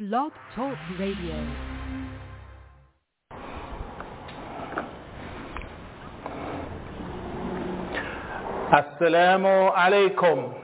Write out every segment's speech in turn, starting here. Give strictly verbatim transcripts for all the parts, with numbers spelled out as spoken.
Blog Talk Radio. السلام عليكم.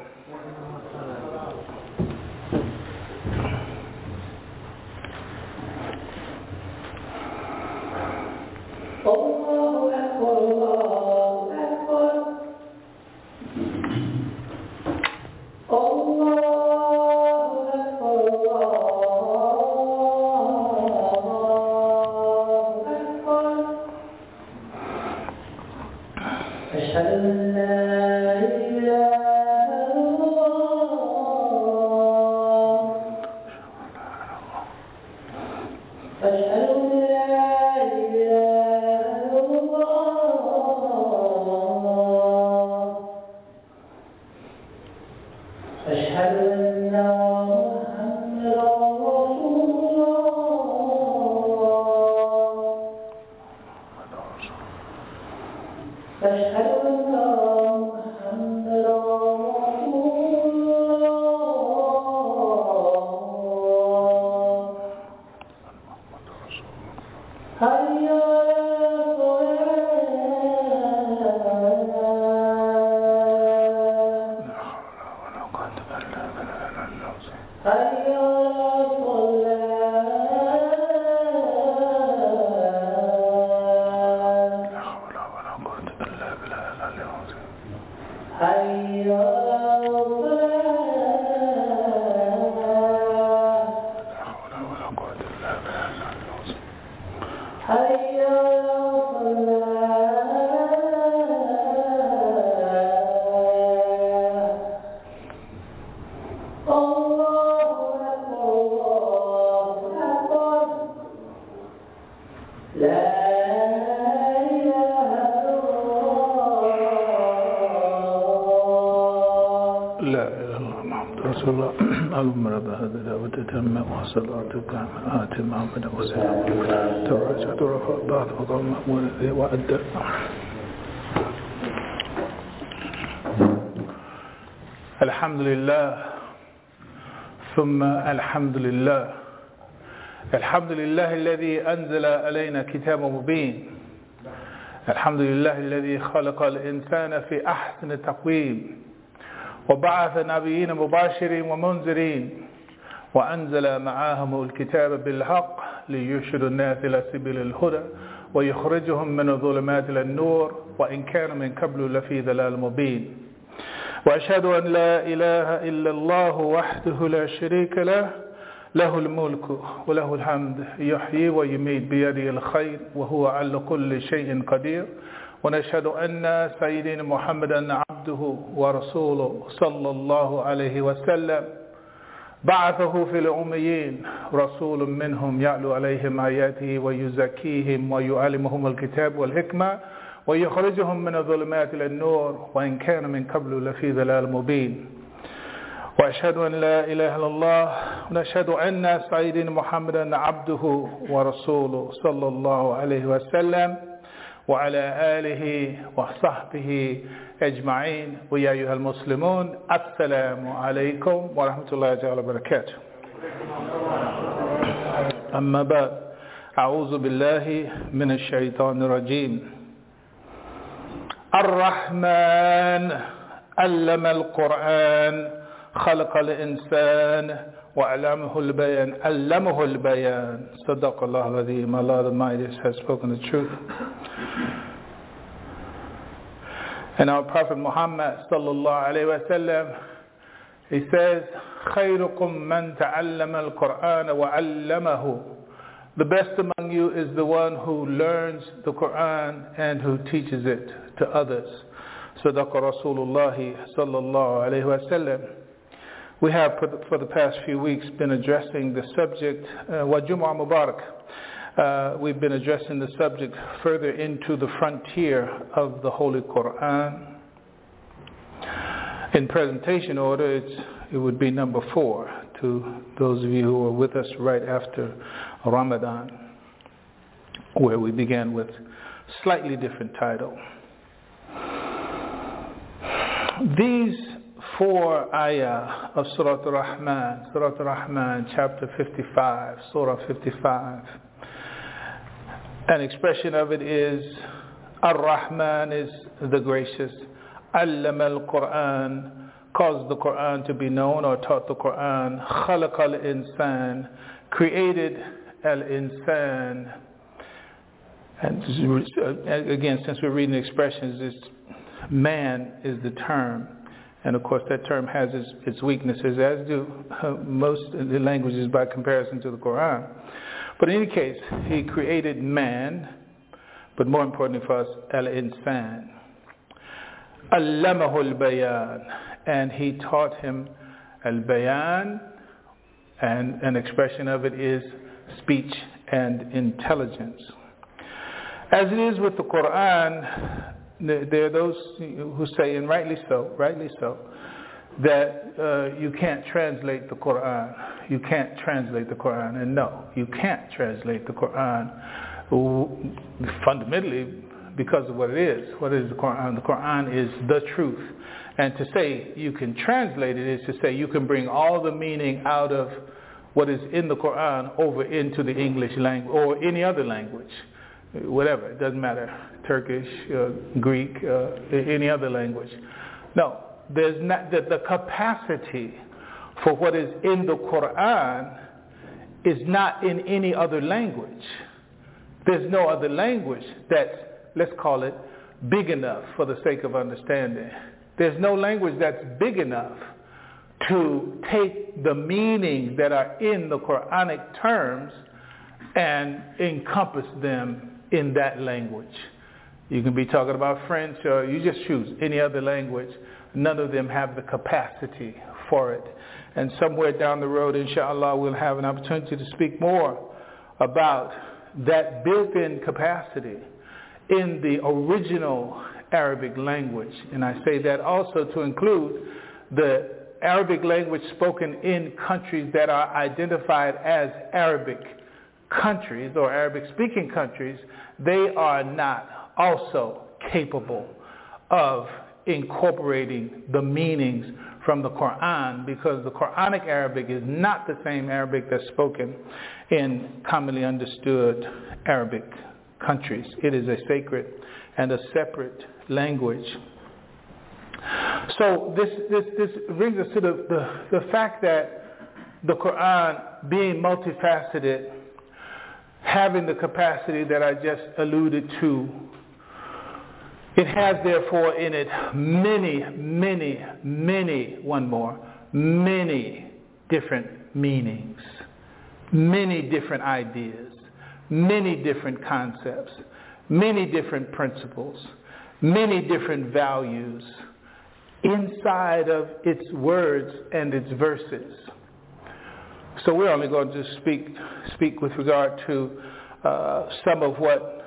الحمد لله ثم الحمد لله الحمد لله الذي أنزل علينا كتاب مبين. الحمد لله الذي خلق الإنسان في أحسن تقويم وبعث نبيين مباشرين ومنذرين وأنزل معاهم الكتاب بالحق ليرشد الناس إلى سبيل الهدى ويخرجهم من الظلمات إلى النور وإن كانوا من قبل لفي ضلال مبين. وأشهد أن لا إله إلا الله وحده لا شريك له له الملك وله الحمد يحيي ويميت بيده الخير وهو على كل شيء قدير. ونشهد أن سيدنا محمدا عبده ورسوله صلى الله عليه وسلم بعثه في الأميين رسول منهم يعلو عليهم آياته ويزكيهم ويعلمهم الكتاب والحكمة ويخرجهم من الظلمات إلى النور وإن كان من قبل لفي ضلال مبين. وأشهد أن لا إله إلا الله ونشهد أن سيدنا محمدا عبده ورسوله صلى الله عليه وسلم وعلى آله وصحبه أجمعين. ويا أيها المسلمون السلام عليكم ورحمة الله تعالى وبركاته. أما بعد، أعوذ بالله من الشيطان الرجيم. الرحمن علم القرآن خلق الإنسان وعلمه البيان علمه البيان. صدق الله العظيم. Allah the Mightiest has spoken the truth. And our Prophet Muhammad sallallahu alayhi wa sallam, he says, خيركم من تعلم القرآن وعلمه. The best among you is the one who learns the Quran and who teaches it to others. Sadaqa Rasulullah sallallahu alayhi wa sallam. We have for the past few weeks been addressing the subject, uh, wa Jum'ah Mubarak. Uh, we've been addressing the subject further into the frontier of the Holy Quran. In presentation order, it's, it would be number four to those of you who were with us right after Ramadan, where we began with slightly different title. These four ayah of Surah Ar-Rahman, Surah Ar-Rahman, chapter fifty-five, Surah fifty-five. An expression of it is, Ar-Rahman is the gracious. Allama al-Quran, caused the Quran to be known or taught the Quran. Khalaqa al-insan, created al-insan. And again, since we're reading expressions, it's man is the term. And of course that term has its, its weaknesses, as do uh, most of the languages by comparison to the Quran. But in any case, he created man, but more importantly for us, al-insan. Allamahu al-bayan, and he taught him al-bayan, and an expression of it is speech and intelligence. As it is with the Quran, there are those who say, and rightly so, rightly so, that uh, you can't translate the Quran. You can't translate the Quran. And no, you can't translate the Quran fundamentally because of what it is. What is the Quran? The Quran is the truth. And to say you can translate it is to say you can bring all the meaning out of what is in the Quran over into the English language or any other language. Whatever, it doesn't matter, Turkish, uh, Greek, uh, any other language. No, there's not, the, the capacity for what is in the Quran is not in any other language. There's no other language that's, let's call it, big enough for the sake of understanding. There's no language that's big enough to take the meanings that are in the Quranic terms and encompass them in that language. You can be talking about French, or you just choose any other language. None of them have the capacity for it. And somewhere down the road, inshallah, we'll have an opportunity to speak more about that built-in capacity in the original Arabic language. And I say that also to include the Arabic language spoken in countries that are identified as Arabic countries or Arabic-speaking countries. They are not also capable of incorporating the meanings from the Quran, because the Quranic Arabic is not the same Arabic that's spoken in commonly understood Arabic countries. It is a sacred and a separate language. So this this, this brings us to the, the, the fact that the Quran, being multifaceted, having the capacity that I just alluded to, it has therefore in it many, many, many, one more, many different meanings, many different ideas, many different concepts, many different principles, many different values inside of its words and its verses. So we're only going to speak speak with regard to uh, some of what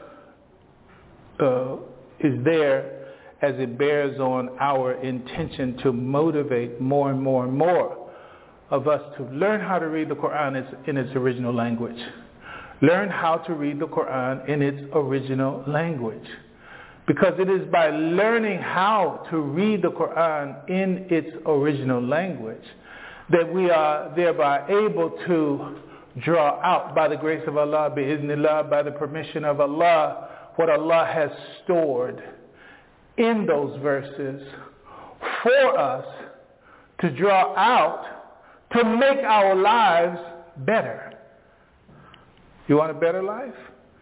uh, is there, as it bears on our intention to motivate more and more and more of us to learn how to read the Quran in its original language. Learn how to read the Quran in its original language. Because it is by learning how to read the Quran in its original language that we are thereby able to draw out, by the grace of Allah, bi-iznillah, by the permission of Allah, what Allah has stored in those verses for us to draw out to make our lives better. You want a better life?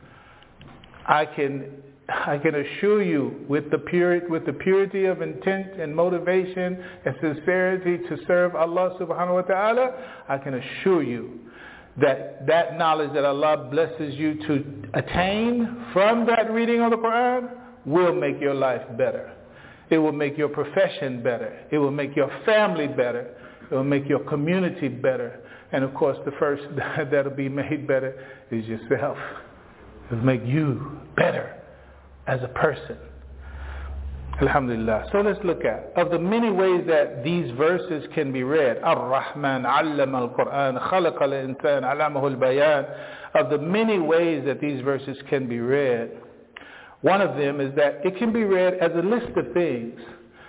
I can I can assure you, with the purity, with the purity of intent and motivation and sincerity to serve Allah subhanahu wa ta'ala, I can assure you that that knowledge that Allah blesses you to attain from that reading of the Quran will make your life better. It will make your profession better. It will make your family better. It will make your community better. And of course, the first that will be made better is yourself. It will make you better as a person. Alhamdulillah. So let's look at, of the many ways that these verses can be read, Ar-Rahman, Allama al-Quran, Khalaqa al-Insan, Allamahu al-Bayan, of the many ways that these verses can be read, one of them is that it can be read as a list of things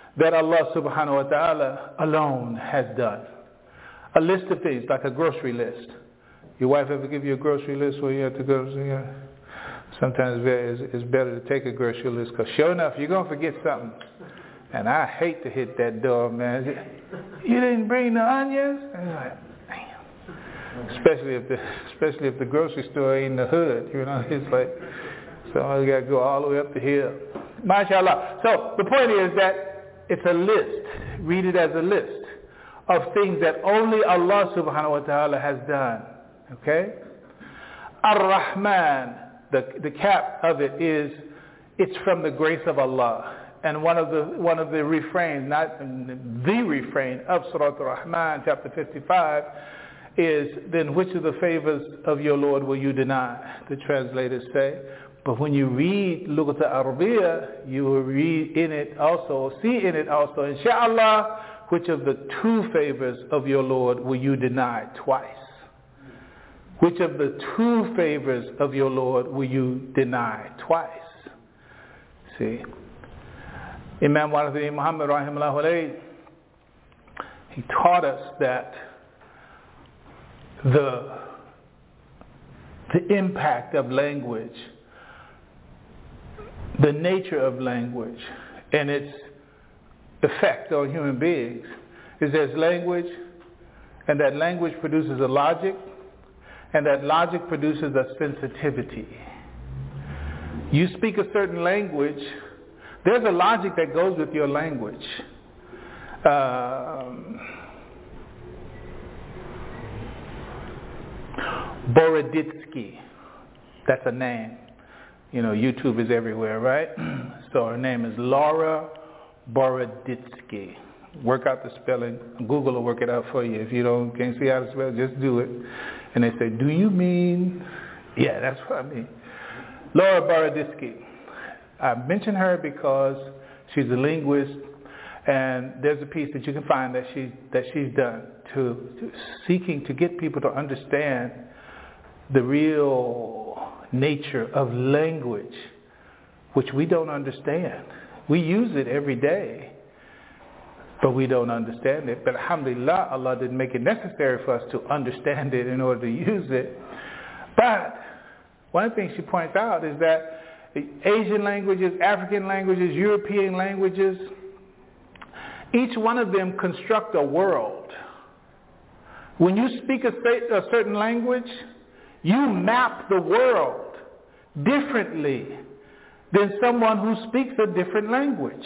that Allah subhanahu wa ta'ala alone has done. A list of things, like a grocery list. Your wife ever give you a grocery list where you have to go? You know, sometimes it's better to take a grocery list, because sure enough, you're going to forget something. And I hate to hit that door, man. You didn't bring the onions? And you're like, damn. Especially if the, especially if the grocery store ain't in the hood, you know. It's like, somebody's got to go all the way up the hill. MashaAllah. So the point is that it's a list. Read it as a list of things that only Allah subhanahu wa ta'ala has done. Okay? Ar-Rahman, the, the cap of it is, it's from the grace of Allah. And one of the one of the refrains, not the refrain of Surah Ar-Rahman, chapter fifty-five, is, then which of the favors of your Lord will you deny? The translators say. But when you read Lughat al-Arabiya, you will read in it also, see in it also, inshallah, which of the two favors of your Lord will you deny? Twice. Which of the two favors of your Lord will you deny? Twice. See? Imam Warathi Muhammad rahimahullah alayhi, he taught us that the, the impact of language, the nature of language, and its effect on human beings is there's language, and that language produces a logic, and that logic produces a sensitivity. You speak a certain language, there's a logic that goes with your language. Um, Boroditsky, that's a name. You know, YouTube is everywhere, right? So her name is Laura Boroditsky. Work out the spelling. Google will work it out for you. If you don't can't see how to spell it, just do it. And they say, do you mean? Yeah, that's what I mean. Laura Boroditsky. I mention her because she's a linguist, and there's a piece that you can find that she that she's done to, to seeking to get people to understand the real nature of language, which we don't understand. We use it every day, but we don't understand it. But alhamdulillah, Allah didn't make it necessary for us to understand it in order to use it. But one of the things she points out is that the Asian languages, African languages, European languages, each one of them construct a world. When you speak a, a certain language, you map the world differently than someone who speaks a different language.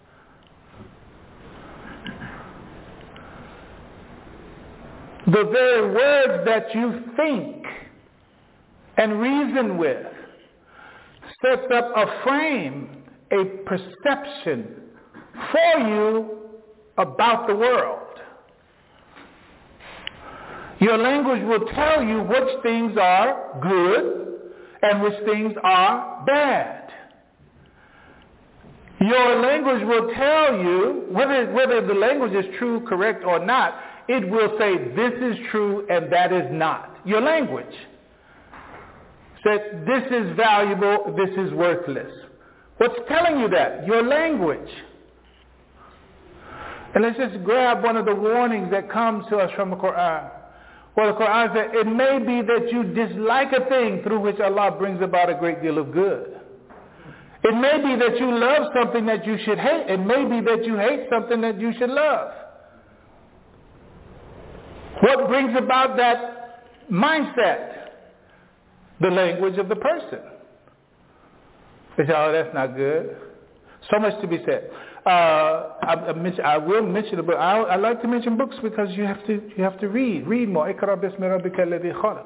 The very words that you think and reason with sets up a frame, a perception for you about the world. Your language will tell you which things are good and which things are bad. Your language will tell you, whether, whether the language is true, correct, or not, it will say this is true and that is not. Your language says this is valuable, this is worthless. What's telling you that? Your language. And let's just grab one of the warnings that comes to us from the Quran. Well, the Quran says, it may be that you dislike a thing through which Allah brings about a great deal of good. It may be that you love something that you should hate. It may be that you hate something that you should love. What brings about that mindset? The language of the person. They say, oh, that's not good. So much to be said. Uh, I, I, mention, I will mention it, but I, I like to mention books because you have to you have to read. Read more. Iqra bismi rabbika alladhi khalaq.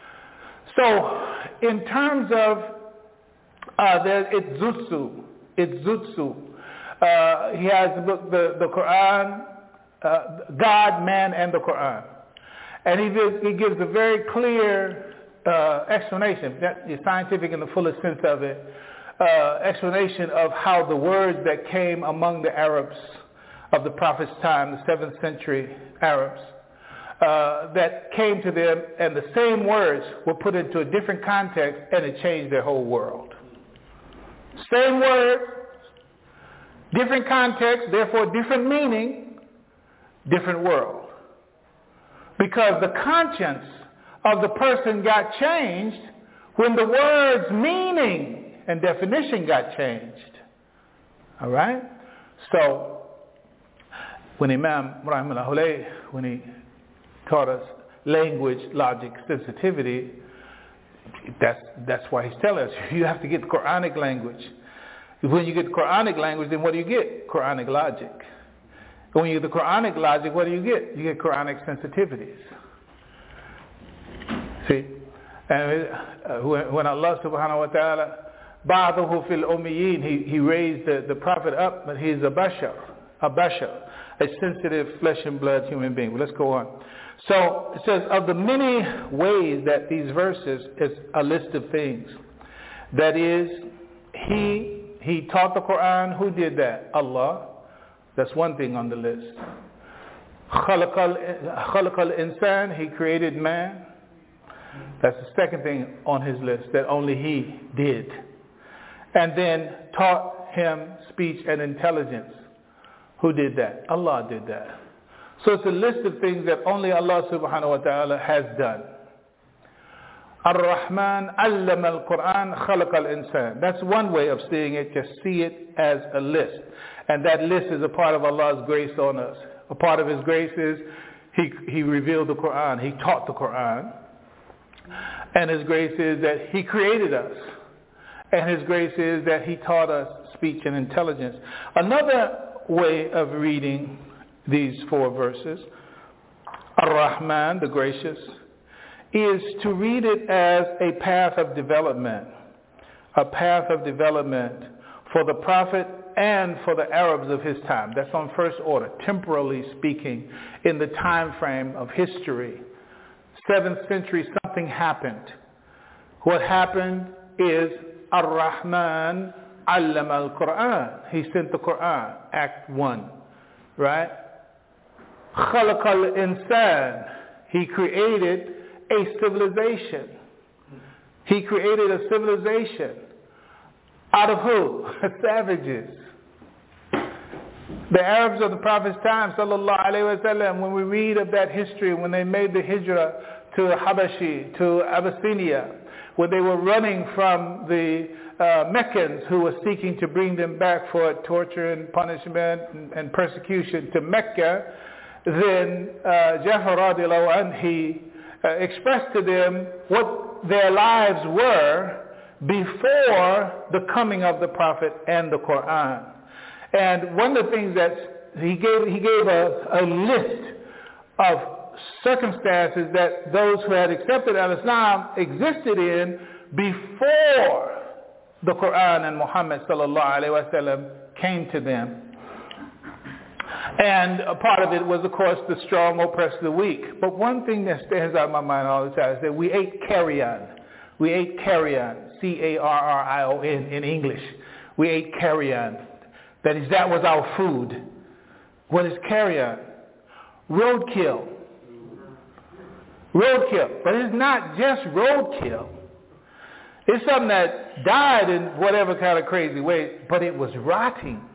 So, in terms of, uh, there, it's Zutsu. It's Zutsu. Uh, he has the book, the, the Quran, uh, God, Man, and the Quran. And he, gives, he gives a very clear uh, explanation, that is scientific in the fullest sense of it, Uh, explanation of how the words that came among the Arabs of the Prophet's time, the seventh century Arabs, uh, that came to them, and the same words were put into a different context, and it changed their whole world. Same word, Different context, therefore different meaning, different world. Because the conscience of the person got changed when the word's meaning and definition got changed. All right? So, when Imam Rahimahullah Alayh, when he taught us language, logic, sensitivity, that's, that's why he's telling us, you have to get Quranic language. When you get Quranic language, then what do you get? Quranic logic. When you get the Quranic logic, what do you get? You get Quranic sensitivities. See? And uh, when Allah subhanahu wa ta'ala, ba'dahu fil ummiyin, he, he raised the, the Prophet up, but he's a bashar, a bashar, a sensitive flesh and blood human being. But let's go on. So it says, of the many ways that these verses is a list of things. That is, he he taught the Quran. Who did that? Allah. That's one thing on the list. خلق الإنسان, he created man. That's the second thing on his list that only he did. And then taught him speech and intelligence. Who did that? Allah did that. So it's a list of things that only Allah subhanahu wa ta'ala has done. Ar-Rahman allama al-Quran khalaqa al-insan. That's one way of seeing it, just see it as a list. And that list is a part of Allah's grace on us. A part of His grace is He, he revealed the Quran, He taught the Quran. And His grace is that He created us. And His grace is that He taught us speech and intelligence. Another way of reading these four verses, Ar-Rahman, the gracious, is to read it as a path of development. A path of development for the Prophet and for the Arabs of his time. That's on first order, temporally speaking, in the time frame of history. Seventh century, something happened. What happened is Ar-Rahman allama al-Quran. He sent the Quran, Act one. Right? خلق الإنسان. He created a civilization. He created a civilization. Out of who? Savages. The Arabs of the Prophet's time, sallallahu alayhi wa sallam, when we read of that history, when they made the hijrah to Habashi, to Abyssinia, when they were running from the uh, Meccans who were seeking to bring them back for torture and punishment and, and persecution to Mecca, then uh, Jafar radiallahu anhu, he uh, expressed to them what their lives were before the coming of the Prophet and the Quran. And one of the things that he gave, he gave a, a list of circumstances that those who had accepted al-Islam existed in before the Quran and Muhammad sallallahu alaihi wasallam came to them. And a part of it was, of course, the strong oppress the weak. But one thing that stands out in my mind all the time is that we ate carrion. We ate carrion, C A R R I O N in English. We ate carrion. That is, that was our food. What is carrion? Roadkill. Roadkill. But it's not just roadkill. It's something that died in whatever kind of crazy way, but it was rotting.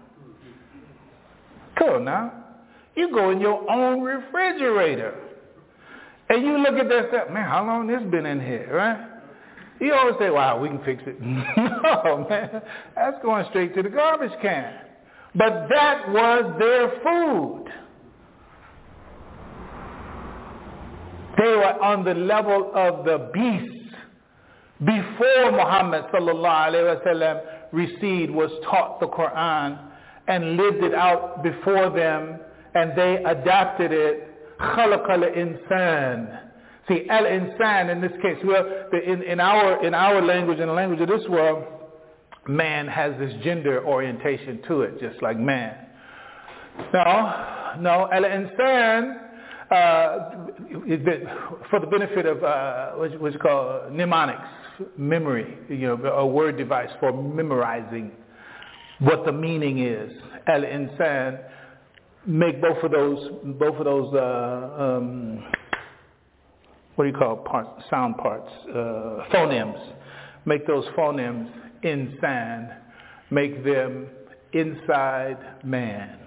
Cool now. You go in your own refrigerator and you look at that stuff, man, how long this been in here, right? You always say, wow, we can fix it. No, man, that's going straight to the garbage can. But that was their food. They were on the level of the beasts before Muhammad sallallahu alaihi wasallam received, was taught the Quran and lived it out before them, and they adapted it. خلق الإنسان. See, al-insan in this case, well, in, in our in our language, in the language of this world, man has this gender orientation to it, just like man. No, no, al-insan, uh, for the benefit of uh, what's called mnemonics, memory, you know, a word device for memorizing what the meaning is. Al-insan, make both of those, both of those, uh, um, what do you call parts, sound parts, uh, phonemes. Make those phonemes insan, make them inside man.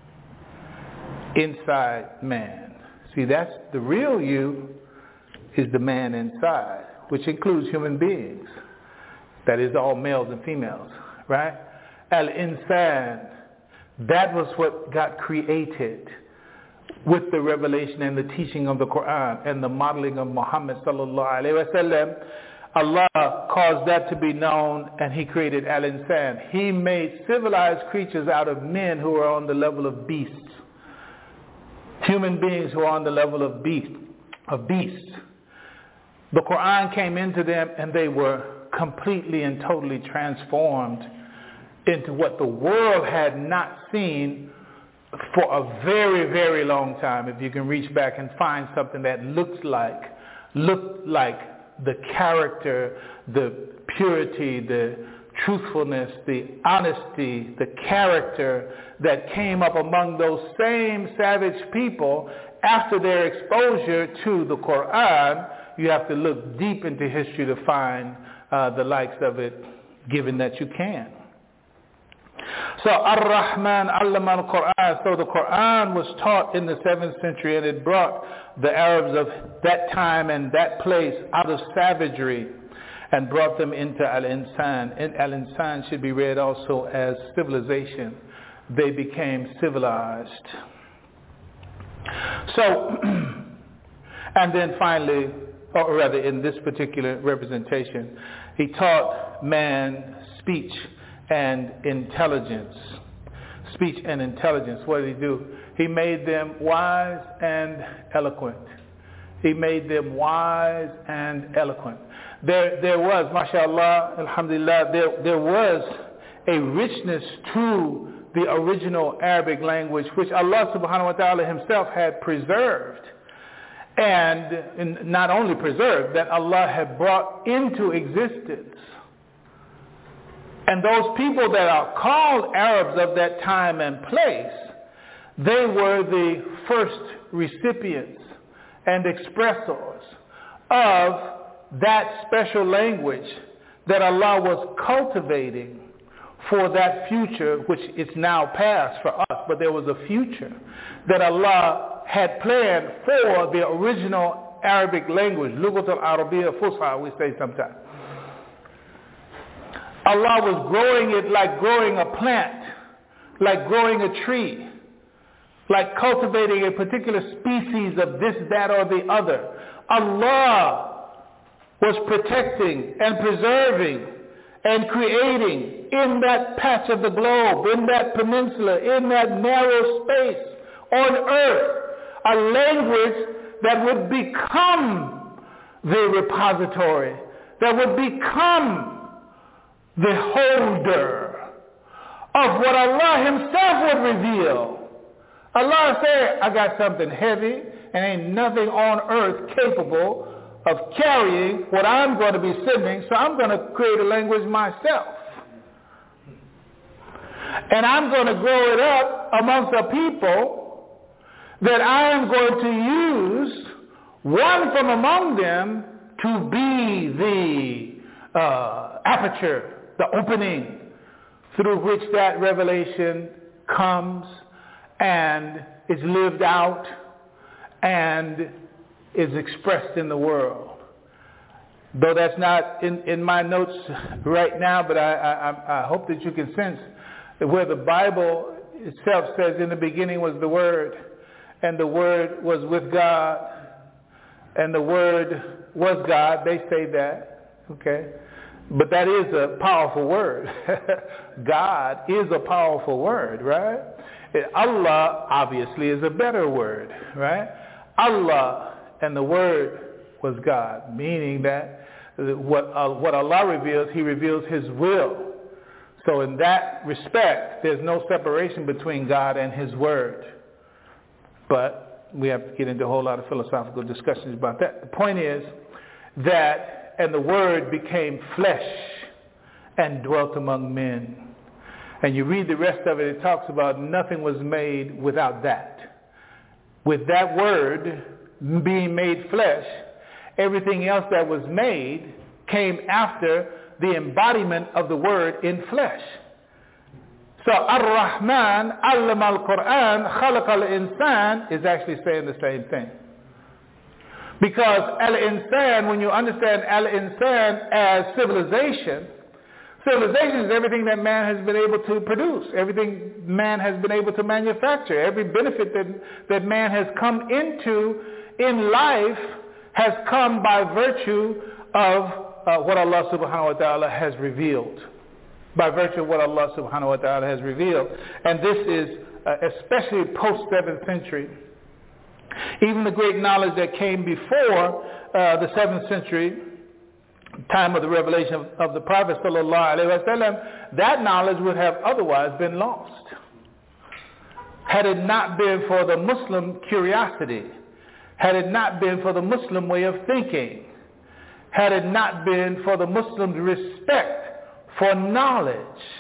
Inside man. See, that's the real you is the man inside, which includes human beings. That is all males and females, right? Al-insan, that was what got created with the revelation and the teaching of the Quran and the modeling of Muhammad sallallahu alaihi wasallam. Allah caused that to be known, and He created Al-insan. He made civilized creatures out of men who are on the level of beasts. Human beings who are on the level of beast, of beasts. The Quran came into them and they were completely and totally transformed into what the world had not seen for a very, very long time. If you can reach back and find something that looks like, looked like the character, the purity, the truthfulness, the honesty, the character that came up among those same savage people after their exposure to the Quran, you have to look deep into history to find uh, the likes of it, given that you can. So Ar-Rahman Allama al-Quran. So the Quran was taught in the seventh century, and it brought the Arabs of that time and that place out of savagery and brought them into Al-Insan. And Al-Insan should be read also as civilization. They became civilized. So, and then finally, or rather in this particular representation, he taught man speech and intelligence. Speech and intelligence. What did he do? He made them wise and eloquent. He made them wise and eloquent. There, there was, mashallah, alhamdulillah, there, there was a richness to the original Arabic language, which Allah subhanahu wa ta'ala himself had preserved. And, and not only preserved, that Allah had brought into existence. And those people that are called Arabs of that time and place, they were the first recipients and expressors of that special language that Allah was cultivating for that future, which is now past for us, but there was a future that Allah had planned for the original Arabic language, Lughat al-Arabiya Fusha, we say sometimes. Allah was growing it like growing a plant, like growing a tree, like cultivating a particular species of this, that, or the other. Allah was protecting and preserving and creating in that patch of the globe, in that peninsula, in that narrow space on earth, a language that would become the repository, that would become the holder of what Allah himself would reveal. Allah said, I got something heavy and ain't nothing on earth capable of carrying what I'm going to be sending, so I'm going to create a language myself. And I'm going to grow it up amongst a people that I am going to use one from among them to be the uh, aperture, the opening through which that revelation comes and is lived out and is expressed in the world. Though that's not in, in my notes right now, but I, I, I hope that you can sense that where the Bible itself says in the beginning was the Word, and the Word was with God, and the Word was God, they say that, okay? But that is a powerful word. God is a powerful word, right? Allah obviously is a better word, right? Allah and the word was God, meaning that what, uh, what Allah reveals, He reveals His will. So in that respect, there's no separation between God and His word. But we have to get into a whole lot of philosophical discussions about that. The point is that and the Word became flesh and dwelt among men. And you read the rest of it, it talks about nothing was made without that. With that Word being made flesh, everything else that was made came after the embodiment of the Word in flesh. So Ar-Rahman, Allama al-Quran, Khalaqa al-Insan is actually saying the same thing. Because al-Insan, when you understand al-Insan as civilization, civilization is everything that man has been able to produce, everything man has been able to manufacture, every benefit that, that man has come into in life has come by virtue of uh, what Allah subhanahu wa ta'ala has revealed. By virtue of what Allah subhanahu wa ta'ala has revealed. And this is uh, especially post-seventh century. Even the great knowledge that came before uh, the seventh century, time of the revelation of, of the Prophet sallallahu alaihi wasallam, that knowledge would have otherwise been lost. Had it not been for the Muslim curiosity, had it not been for the Muslim way of thinking, had it not been for the Muslims' respect for knowledge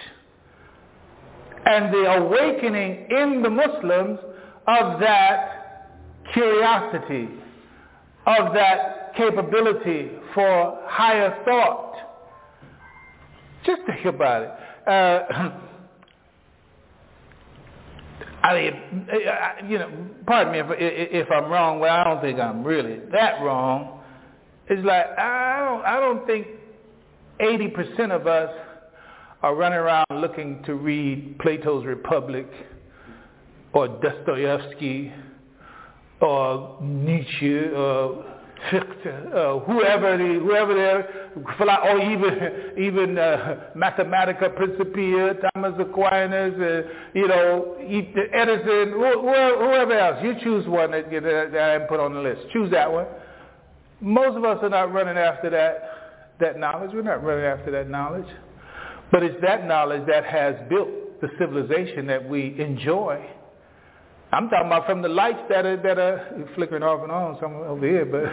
and the awakening in the Muslims of that curiosity, of that capability for higher thought. Just think about it. Uh, I mean, you know, pardon me if, if I'm wrong. Well, I don't think I'm really that wrong. It's like I don't, I don't think eighty percent of us are running around looking to read Plato's Republic or Dostoevsky or Nietzsche or Fichte, uh, whoever the whoever they or even even uh, Mathematica Principia, Thomas Aquinas, uh, you know, Edison, whoever else. You choose one that, that I haven't put on the list. Choose that one. Most of us are not running after that that knowledge. We're not running after that knowledge. But it's that knowledge that has built the civilization that we enjoy. I'm talking about from the lights that are, that are flickering off and on somewhere over here. But,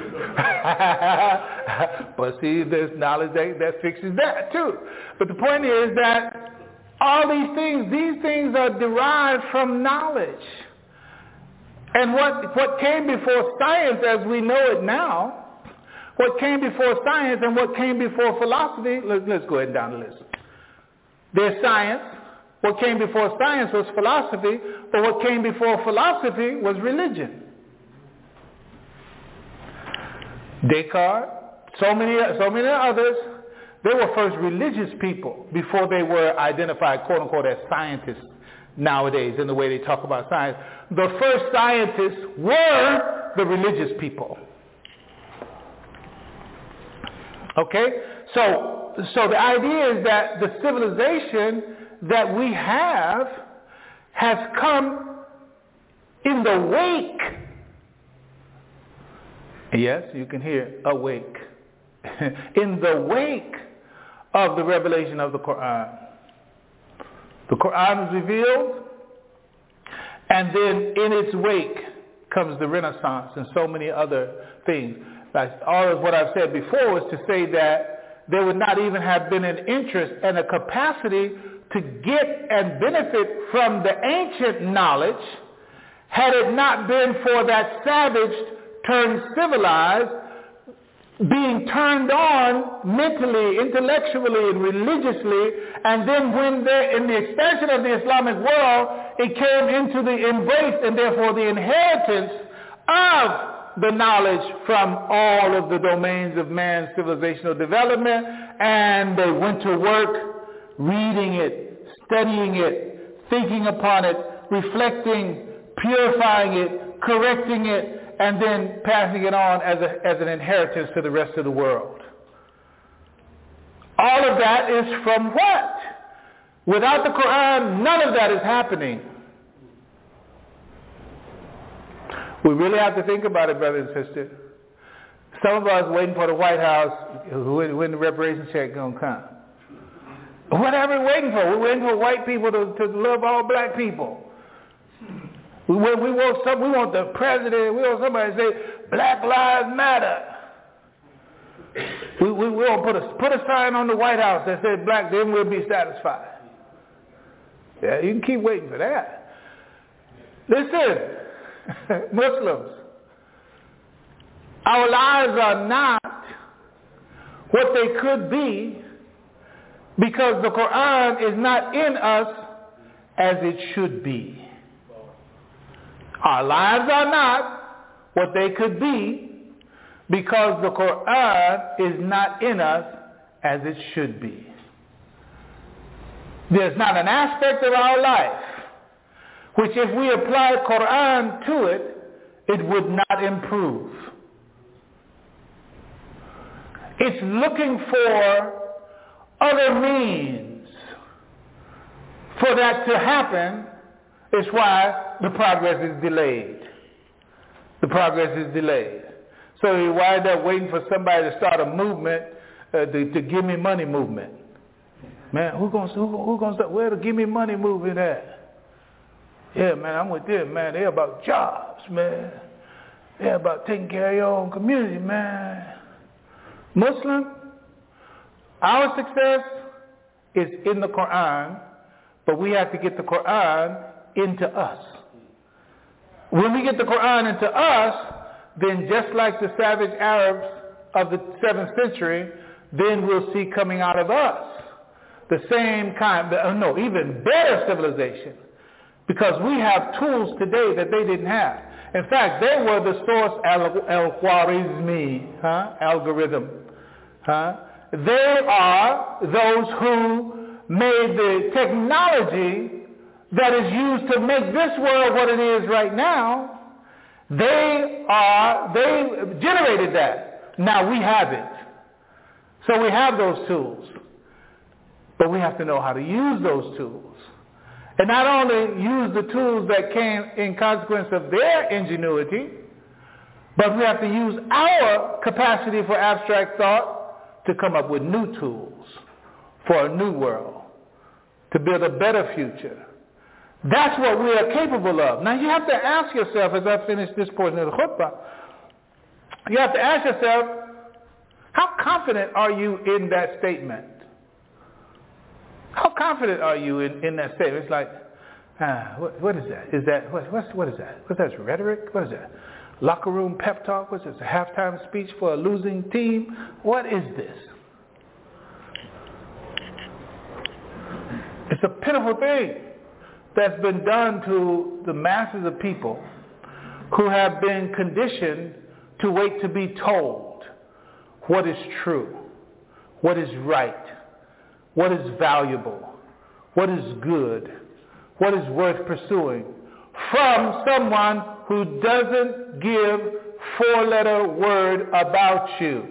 but see, there's knowledge that, that fixes that too. But the point is that all these things, these things are derived from knowledge. And what, what came before science as we know it now, what came before science and what came before philosophy, let's, let's go ahead and down the list. There's science. What came before science was philosophy, but what came before philosophy was religion. Descartes, so many, so many others, they were first religious people before they were identified, quote unquote, as scientists nowadays in the way they talk about science. The first scientists were the religious people. Okay? So, so the idea is that the civilization that we have has come in the wake. Yes, you can hear awake. In the wake of the revelation of the Quran. The Quran is revealed, and then in its wake comes the Renaissance and so many other things. Like all of what I've said before was to say that there would not even have been an interest and a capacity to get and benefit from the ancient knowledge had it not been for that savage turned civilized being turned on mentally, intellectually, and religiously, and then when they, in the expansion of the Islamic world, it came into the embrace and therefore the inheritance of the knowledge from all of the domains of man's civilizational development, and they went to work reading it, studying it, thinking upon it, reflecting, purifying it, correcting it, and then passing it on as, a, as an inheritance to the rest of the world. All of that is from what? Without the Quran, none of that is happening. We really have to think about it, brothers and sisters. Some of us waiting for the White House, when, when the reparations check going to come. Whatever we're waiting for. We're waiting for white people to, to love all black people. We, we, want some, we want the president, we want somebody to say, Black Lives Matter. We, we, we want to put a, put a sign on the White House that says black, then we'll be satisfied. Yeah, you can keep waiting for that. Listen, Muslims, our lives are not what they could be because the Quran is not in us as it should be. Our lives are not what they could be because the Quran is not in us as it should be. There's not an aspect of our life which if we apply Quran to it, it would not improve. It's looking for other means for that to happen. Is why the progress is delayed. The progress is delayed. So you wind up waiting for somebody to start a movement, uh, to, to give me money movement. Man, who gonna who, who gonna start? Where the give me money movement at? Yeah, man, I'm with them, man. They're about jobs, man. They're about taking care of your own community, man. Muslim, our success is in the Quran, but we have to get the Quran into us. When we get the Quran into us, then just like the savage Arabs of the seventh century, then we'll see coming out of us the same kind, no, even better civilization, because we have tools today that they didn't have. In fact, they were the source al-Khwarizmi, huh? algorithm. Huh? They are those who made the technology that is used to make this world what it is right now. They are, they generated that. Now we have it. So we have those tools. But we have to know how to use those tools. And not only use the tools that came in consequence of their ingenuity, but we have to use our capacity for abstract thought to come up with new tools for a new world, to build a better future. That's what we are capable of. Now you have to ask yourself, as I finish this portion of the khutbah, you have to ask yourself, how confident are you in that statement? How confident are you in, in that statement? It's like, ah, what, what is that? Is that, what, what's, what is that? What's that, rhetoric? What is that? Locker room pep talk? What's this, a halftime speech for a losing team? What is this? It's a pitiful thing that's been done to the masses of people who have been conditioned to wait to be told what is true, what is right, what is valuable, what is good, what is worth pursuing from someone who doesn't give four-letter word about you.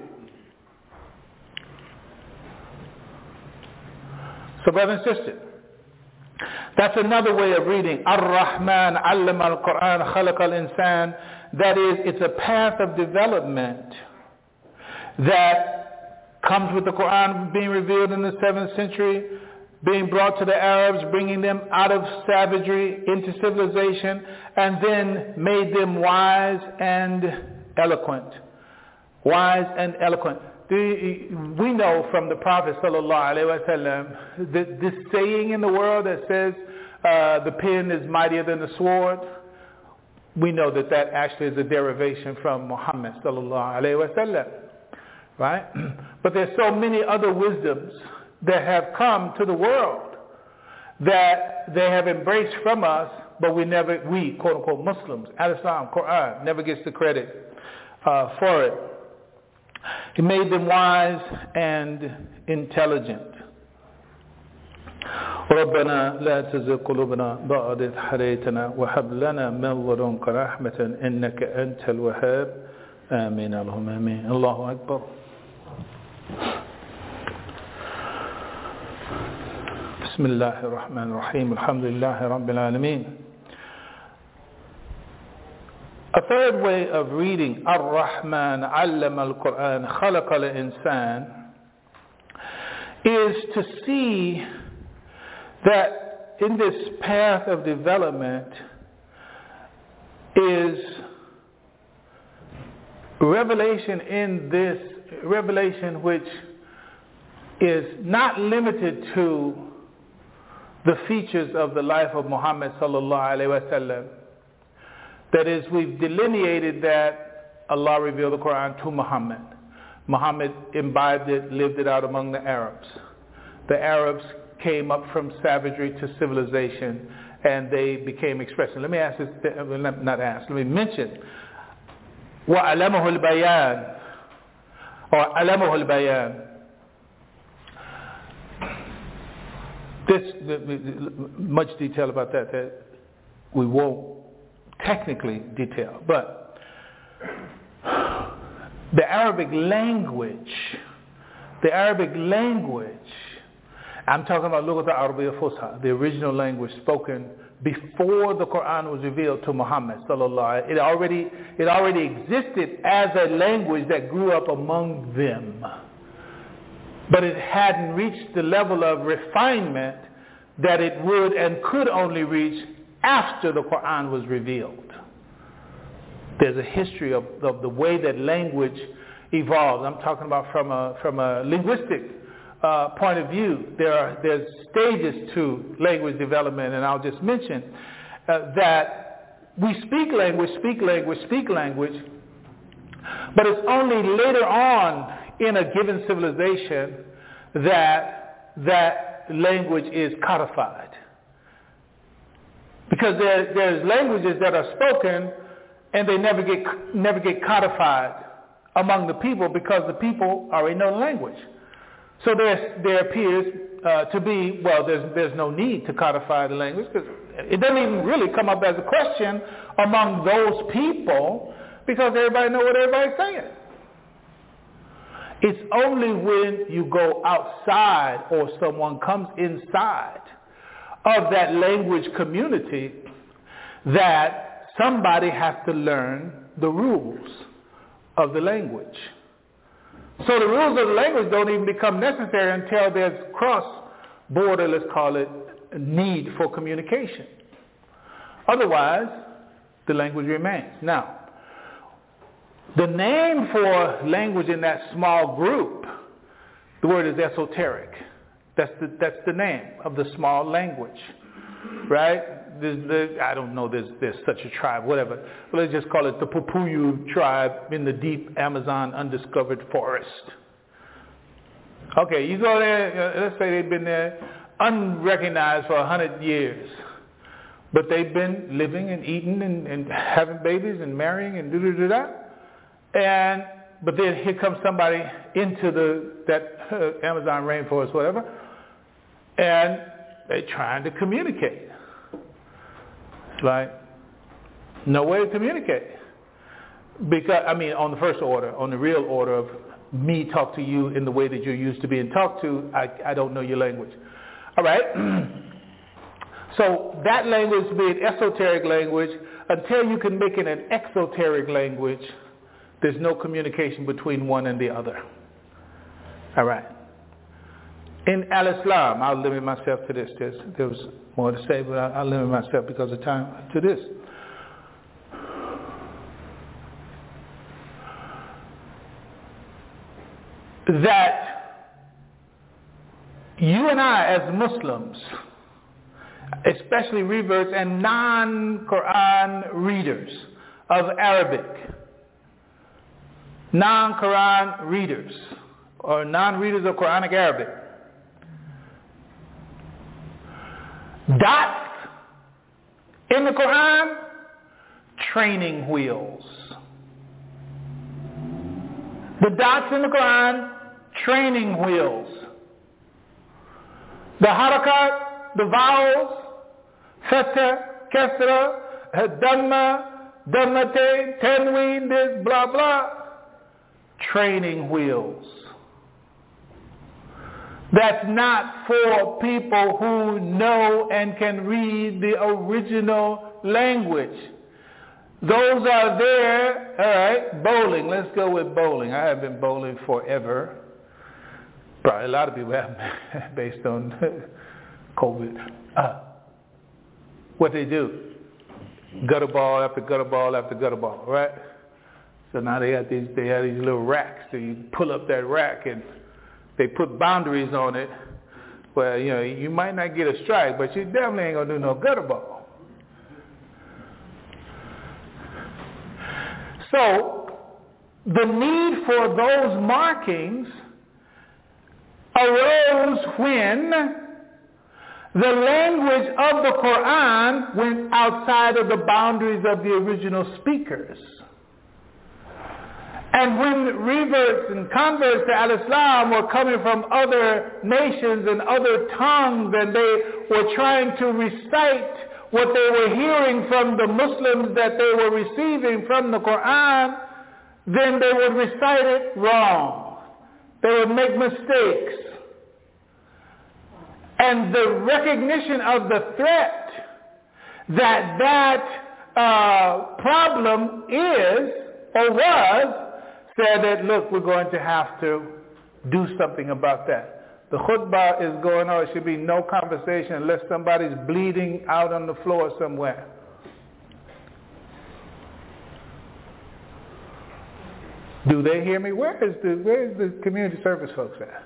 So brothers and sisters, that's another way of reading. Ar-Rahman allama al-Quran khalaqa al-insan. That is, it's a path of development that comes with the Quran being revealed in the seventh century, being brought to the Arabs, bringing them out of savagery into civilization, and then made them wise and eloquent. Wise and eloquent. We know from the Prophet sallallahu alaihi wasallam this saying in the world that says uh, the pen is mightier than the sword. We know that that actually is a derivation from Muhammad sallallahu alaihi wasallam, right? But there's so many other wisdoms that have come to the world that they have embraced from us, but we never, we quote unquote Muslims, Al-Islam, Quran, never gets the credit uh, for it. He made them wise and intelligent. ربنا لا تزغ قلوبنا بعد إذ هديتنا وهب لنا من لدنك رحمة إنك أنت الوهاب آمين اللهم آمين الله أكبر. بسم الله الرحمن الرحيم الحمد لله رب العالمين. A third way of reading Ar-Rahman allama al-Quran khalaqa al-insan is to see that in this path of development is revelation in this revelation which is not limited to the features of the life of Muhammad sallallahu alaihi wasallam. That is, we've delineated that Allah revealed the Quran to Muhammad. Muhammad imbibed it, lived it out among the Arabs. The Arabs came up from savagery to civilization, and they became expression. Let me ask this, not ask, let me mention, وَعَلَمَهُ الْبَيَانِ, or عَلَمَهُ الْبَيَانِ. This, the, the, much detail about that, that we won't technically detail, but the Arabic language, the Arabic language, I'm talking about Lughat al-Arabiyyah Fusha, the original language spoken before the Quran was revealed to Muhammad sallallahu alaihi wasallam. It already, it already existed as a language that grew up among them. But it hadn't reached the level of refinement that it would and could only reach after the Quran was revealed. There's a history of, of the way that language evolved. I'm talking about from a, from a linguistic uh, point of view. There are there's stages to language development, and I'll just mention uh, that we speak language, speak language, speak language, but it's only later on in a given civilization that that language is codified. Because there, there's languages that are spoken and they never get never get codified among the people because the people already know the language. So there, there appears uh, to be, well, there's, there's no need to codify the language because it doesn't even really come up as a question among those people because everybody knows what everybody's saying. It's only when you go outside or someone comes inside of that language community that somebody has to learn the rules of the language. So the rules of the language don't even become necessary until there's cross-border, let's call it, need for communication. Otherwise, the language remains. Now, the name for language in that small group, the word is esoteric. That's the, that's the name of the small language, right? There's, there's, I don't know there's, there's such a tribe, whatever. But let's just call it the Pupuyu tribe in the deep Amazon undiscovered forest. Okay, you go there, let's say they've been there unrecognized for a hundred years. But they've been living and eating and, and having babies and marrying and do-do-do-da. And but then here comes somebody into the that uh, Amazon rainforest, whatever, and they're trying to communicate. It's like no way to communicate because I mean on the first order, on the real order of me talk to you in the way that you're used to being talked to. I I don't know your language. All right. So that language being esoteric language, until you can make it an exoteric language, there's no communication between one and the other. All right. In Al-Islam, I'll limit myself to this. There's, there was more to say, but I'll, I'll limit myself because of time to this. That you and I as Muslims, especially reverts and non-Quran readers of Arabic, non-Quran readers or non-readers of Quranic Arabic, dots in the Quran, training wheels. The dots in the Quran, training wheels. The harakat, the vowels, fatha, kasra, dhamma, dhammate, tanween, this, blah, blah. Training wheels. That's not for people who know and can read the original language. Those are there, all right, bowling. Let's go with bowling. I have been bowling forever. Probably a lot of people have based on COVID. Uh, what they do, gutter ball after gutter ball after gutter ball, right? So now they have these, they have these little racks. So you pull up that rack and they put boundaries on it. Well, you know, you might not get a strike, but you definitely ain't gonna do no gutter ball. So the need for those markings arose when The language of the Quran went outside of the boundaries of the original speakers. And when reverts and converts to Al-Islam were coming from other nations and other tongues, and they were trying to recite what they were hearing from the Muslims that they were receiving from the Quran, then they would recite it wrong. They would make mistakes. And the recognition of the threat that that uh, problem is or was, said that, look, we're going to have to do something about that. The khutbah is going on. It should be no conversation unless somebody's bleeding out on the floor somewhere. Do they hear me? Where is the, where is the community service folks at?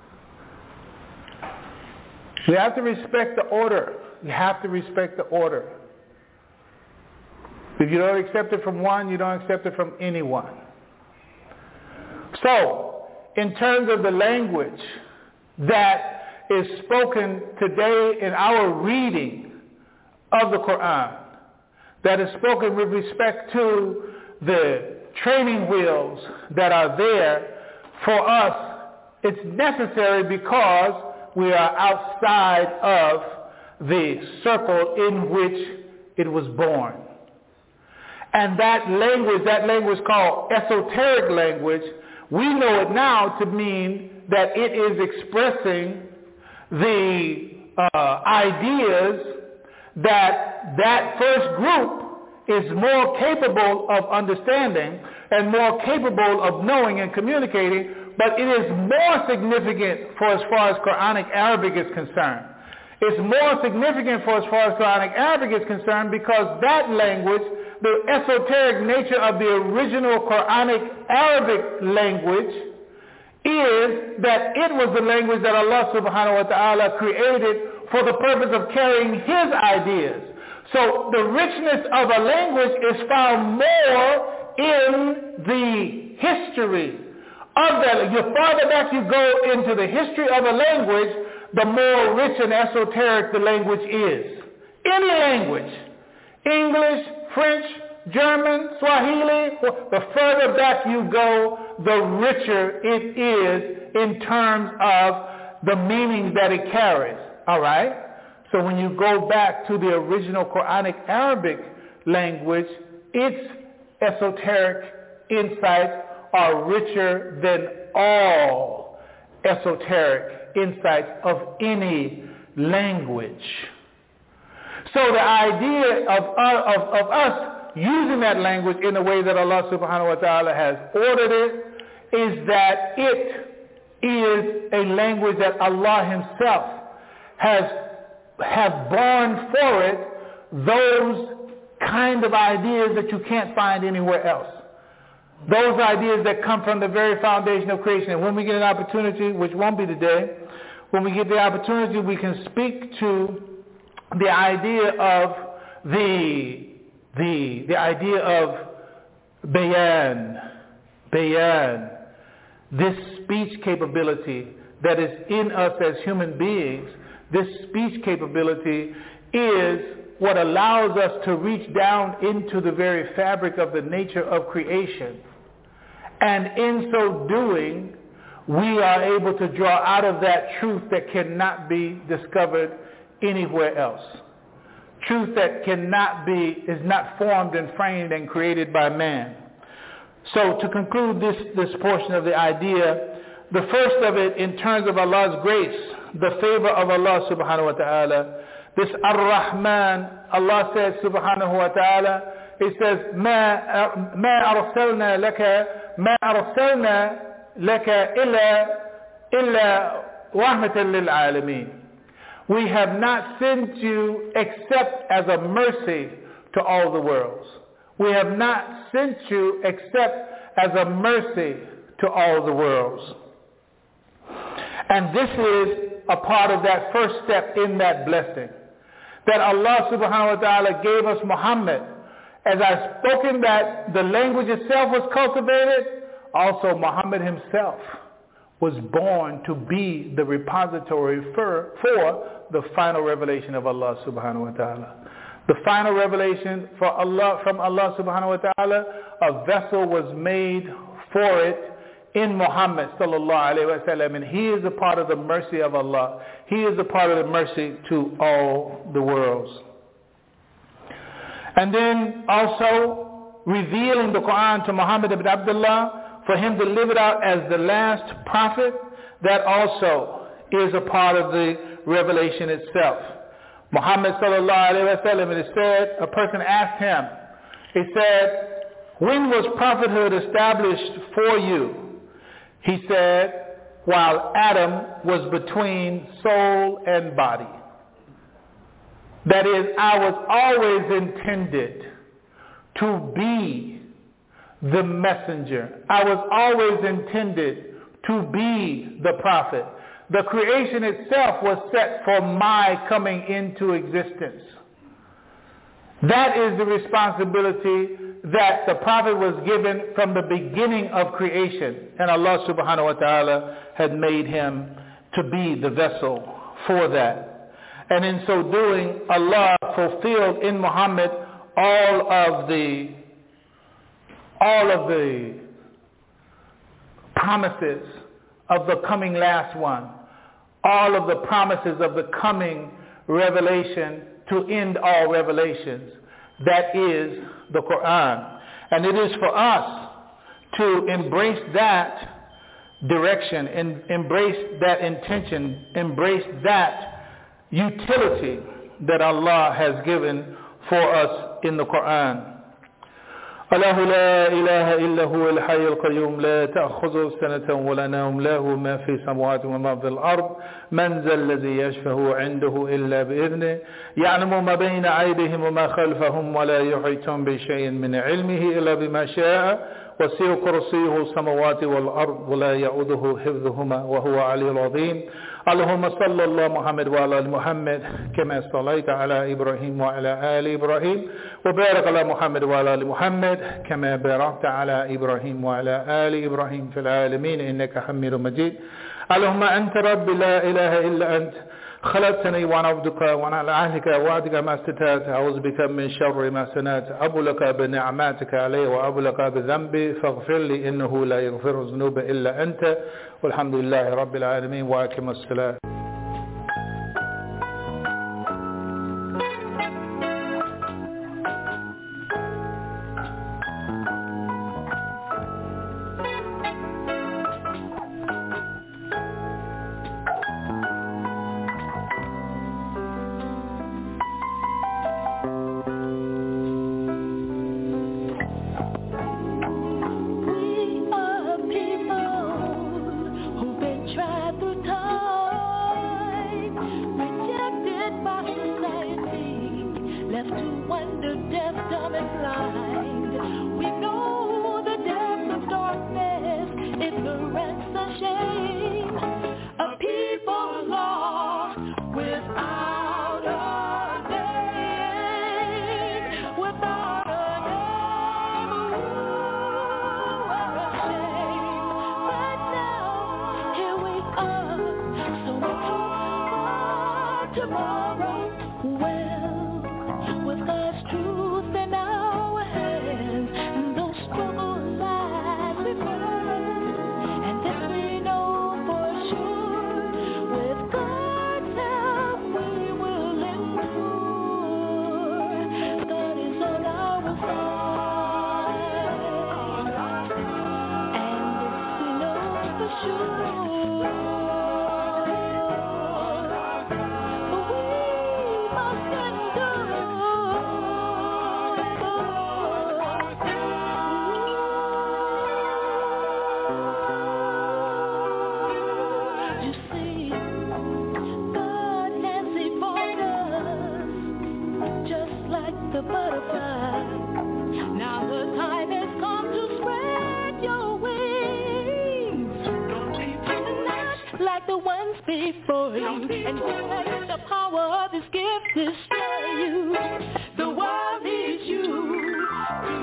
You have to respect the order. You have to respect the order. If you don't accept it from one, you don't accept it from anyone. So, in terms of the language that is spoken today in our reading of the Quran, that is spoken with respect to the training wheels that are there for us, it's necessary because we are outside of the circle in which it was born. And that language, that language called esoteric language, we know it now to mean that it is expressing the uh, ideas that that first group is more capable of understanding and more capable of knowing and communicating, but it is more significant for as far as Quranic Arabic is concerned. It's more significant for as far as Quranic Arabic is concerned because that language, the esoteric nature of the original Quranic Arabic language, is that it was the language that Allah subhanahu wa ta'ala created for the purpose of carrying His ideas. So the richness of a language is found more in the history of that. The farther back you go into the history of a language, the more rich and esoteric the language is. Any language, English, French, German, Swahili, the further back you go, the richer it is in terms of the meaning that it carries. All right? So when you go back to the original Quranic Arabic language, its esoteric insights are richer than all esoteric insights of any language. So the idea of, of, of us using that language in the way that Allah subhanahu wa ta'ala has ordered it is that it is a language that Allah Himself has have born for it those kind of ideas that you can't find anywhere else. Those ideas that come from the very foundation of creation. And when we get an opportunity, which won't be today, when we get the opportunity, we can speak to the idea of the the the idea of bayan, bayan, this speech capability that is in us as human beings. This speech capability is what allows us to reach down into the very fabric of the nature of creation. And in so doing, we are able to draw out of that truth that cannot be discovered anywhere else. Truth that cannot be, is not formed and framed and created by man. So to conclude this, this portion of the idea, the first of it in terms of Allah's grace, the favor of Allah subhanahu wa ta'ala, this Ar-Rahman, Allah says subhanahu wa ta'ala, He says, ما ما أرسلنا لك ما أرسلنا لك إلا إلا رحمة للعالمين. We have not sent you except as a mercy to all the worlds. We have not sent you except as a mercy to all the worlds. And this is a part of that first step in that blessing. That Allah subhanahu wa ta'ala gave us Muhammad. As I've spoken that the language itself was cultivated, also Muhammad himself was born to be the repository for, for the final revelation of Allah subhanahu wa ta'ala. The final revelation for Allah, from Allah subhanahu wa ta'ala, a vessel was made for it in Muhammad sallallahu alayhi wa sallam, and he is a part of the mercy of Allah. He is a part of the mercy to all the worlds. And then also revealing the Quran to Muhammad ibn Abdullah, for him to live it out as the last prophet, that also is a part of the revelation itself. Muhammad sallallahu alayhi wa sallam, it said, a person asked him, he said, when was prophethood established for you? He said, while Adam was between soul and body. That is, I was always intended to be the messenger. I was always intended to be the prophet. The creation itself was set for my coming into existence. That is the responsibility that the prophet was given from the beginning of creation. And Allah subhanahu wa ta'ala had made him to be the vessel for that. And in so doing, Allah fulfilled in Muhammad all of the all of the promises of the coming last one. All of the promises of the coming revelation to end all revelations. That is the Quran. And it is for us to embrace that direction, and embrace that intention, embrace that utility that Allah has given for us in the Quran. الله لا إله إلا هو الحي القيوم لا تأخذه سنة ولا نوم له ما في السماوات وما في الأرض من ذا الذي يشفع عنده إلا بإذنه يعلم ما بين أيديهم وما خلفهم ولا يحيطون بشيء من علمه إلا بما شاء وسع كرسيه السماوات والأرض ولا يؤوده حفظهما وهو علي العظيم اللهم صل على محمد وعلى آل محمد كما صليت على إبراهيم وعلى آل إبراهيم وبارك على محمد وعلى آل محمد كما باركت على إبراهيم وعلى آل إبراهيم في العالمين إنك حميد مجيد اللهم أنت رب لا إله إلا أنت خلقتني وأنا عبدك وأنا على عهدك ووعدك ما استطعت أعوذ بك من شر ما صنعت أبو لك بنعمتك علي وأبو لك بذنبي فاغفر لي إنه لا يغفر الذنوب إلا أنت والحمد لله رب العالمين وأقم الصلاة.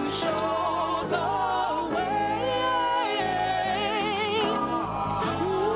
Ooh.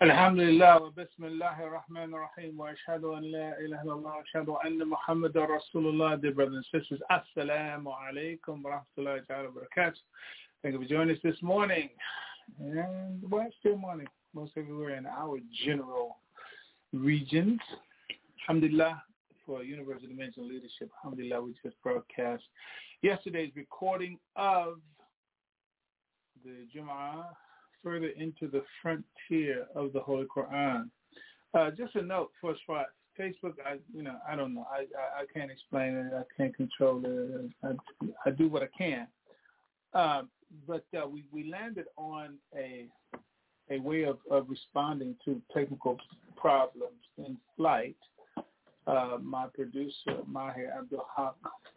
Alhamdulillah wa bismillahir rahmanir rahim wa ashhadu an la ilaha illallah wa ashhadu anna Muhammadar Rasulullah. Dear brothers and sisters, assalamu alaikum wa rahmatullahi ta'ala wa barakatuh. Thank you for joining us this morning. And well, it's still morning, most everywhere in our general regions. Alhamdulillah for Universal Dimensional Leadership. Alhamdulillah, we just broadcast yesterday's recording of the Jum'ah further into the frontier of the Holy Quran. Uh, just a note for us, Facebook, I you know, I don't know. I, I, I can't explain it. I can't control it. I, I do what I can. Um, but uh, we, we landed on a a way of, of responding to technical problems in flight. Uh, my producer, Mahir Abdul Haq,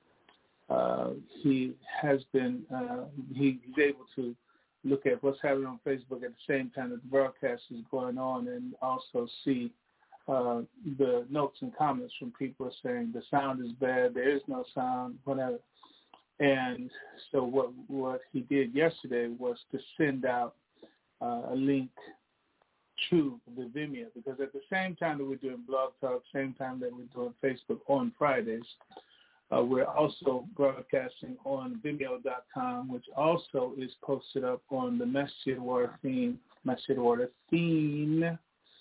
uh, he has been, uh, he, he's able to look at what's happening on Facebook at the same time that the broadcast is going on, and also see uh, the notes and comments from people saying the sound is bad, there is no sound, whatever. And so what what he did yesterday was to send out uh, a link to the Vimeo, because at the same time that we're doing Blog Talk, same time that we're doing Facebook on Fridays, Uh, we're also broadcasting on Vimeo dot com, which also is posted up on the Masjid Warathin, Masjid Warathin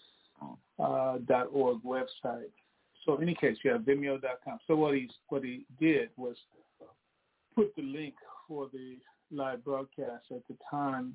uh, dot org website. So in any case, you have Vimeo dot com. So what he what he did was put the link for the live broadcast at the time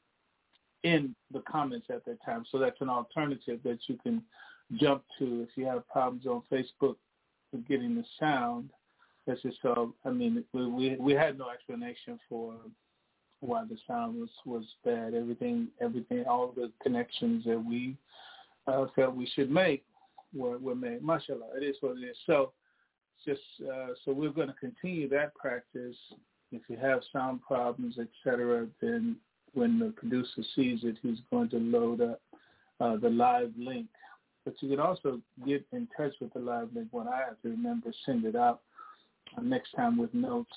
in the comments at that time. So that's an alternative that you can jump to if you have problems on Facebook with getting the sound. That's just so. I mean, we, we we had no explanation for why the sound was, was bad. Everything, everything, all the connections that we uh, felt we should make were, were made. Mashallah, it is what it is. So, just uh, so we're going to continue that practice. If you have sound problems, et cetera, then when the producer sees it, he's going to load up uh, the live link. But you can also get in touch with the live link. What I have to remember, send it out Uh, next time with notes,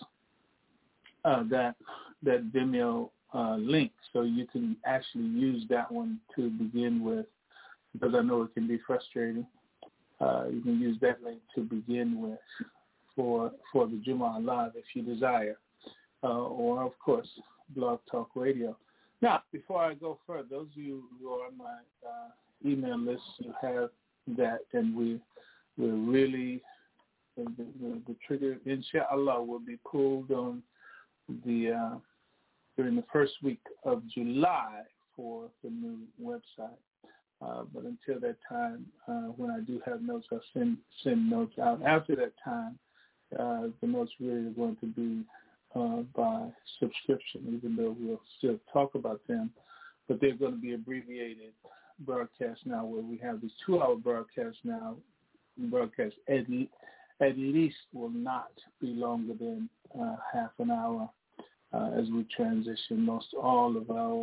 uh, that that Vimeo uh, link, so you can actually use that one to begin with, because I know it can be frustrating. Uh, you can use that link to begin with for for the Jumu'ah Live if you desire, uh, or of course Blog Talk Radio. Now, before I go further, those of you who are on my uh, email list, you have that, and we we're really The, the, the trigger, inshallah, will be pulled on the uh, during the first week of July for the new website. Uh, but until that time, uh, when I do have notes, I'll send send notes out. After that time, uh, the notes really are going to be uh, by subscription, even though we'll still talk about them. But they're going to be abbreviated broadcasts now, where we have these two-hour broadcasts now, broadcast at at least will not be longer than uh, half an hour uh, as we transition most all of our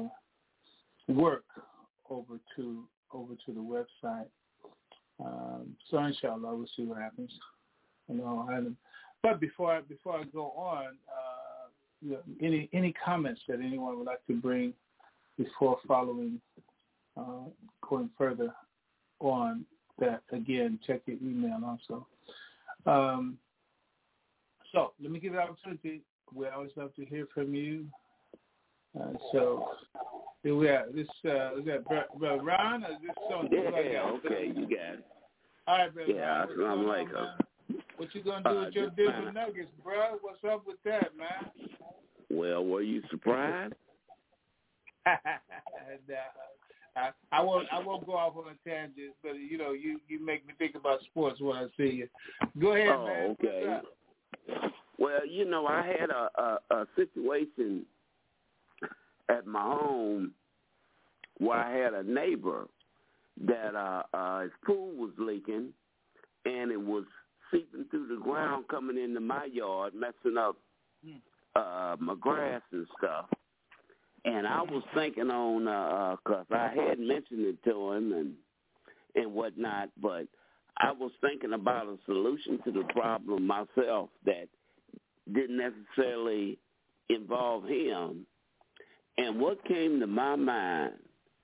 work over to over to the website. Um, so inshallah, we'll see what happens. You know, but before I, before I go on, uh, you know, any any comments that anyone would like to bring before following, uh, going further on that, again, check your email also. Um, so let me give you the opportunity. We always love to hear from you. Uh, so here we are. This uh, is that Brother Ron? Or is this song? Yeah, okay, you got it. All right, Brother yeah, Ron. Yeah, I'm like, on, what you gonna do uh, with your Denver Nuggets, bro? What's up with that, man? Well, were you surprised? nah. I, I won't. I won't go off on a tangent, but you know, you, you make me think about sports when I see you. Go ahead, oh, man. okay. Well, you know, I had a, a, a situation at my home where I had a neighbor that uh, uh, his pool was leaking, and it was seeping through the ground, coming into my yard, messing up uh, my grass and stuff. And I was thinking on, because uh, I had mentioned it to him and and whatnot, but I was thinking about a solution to the problem myself that didn't necessarily involve him. And what came to my mind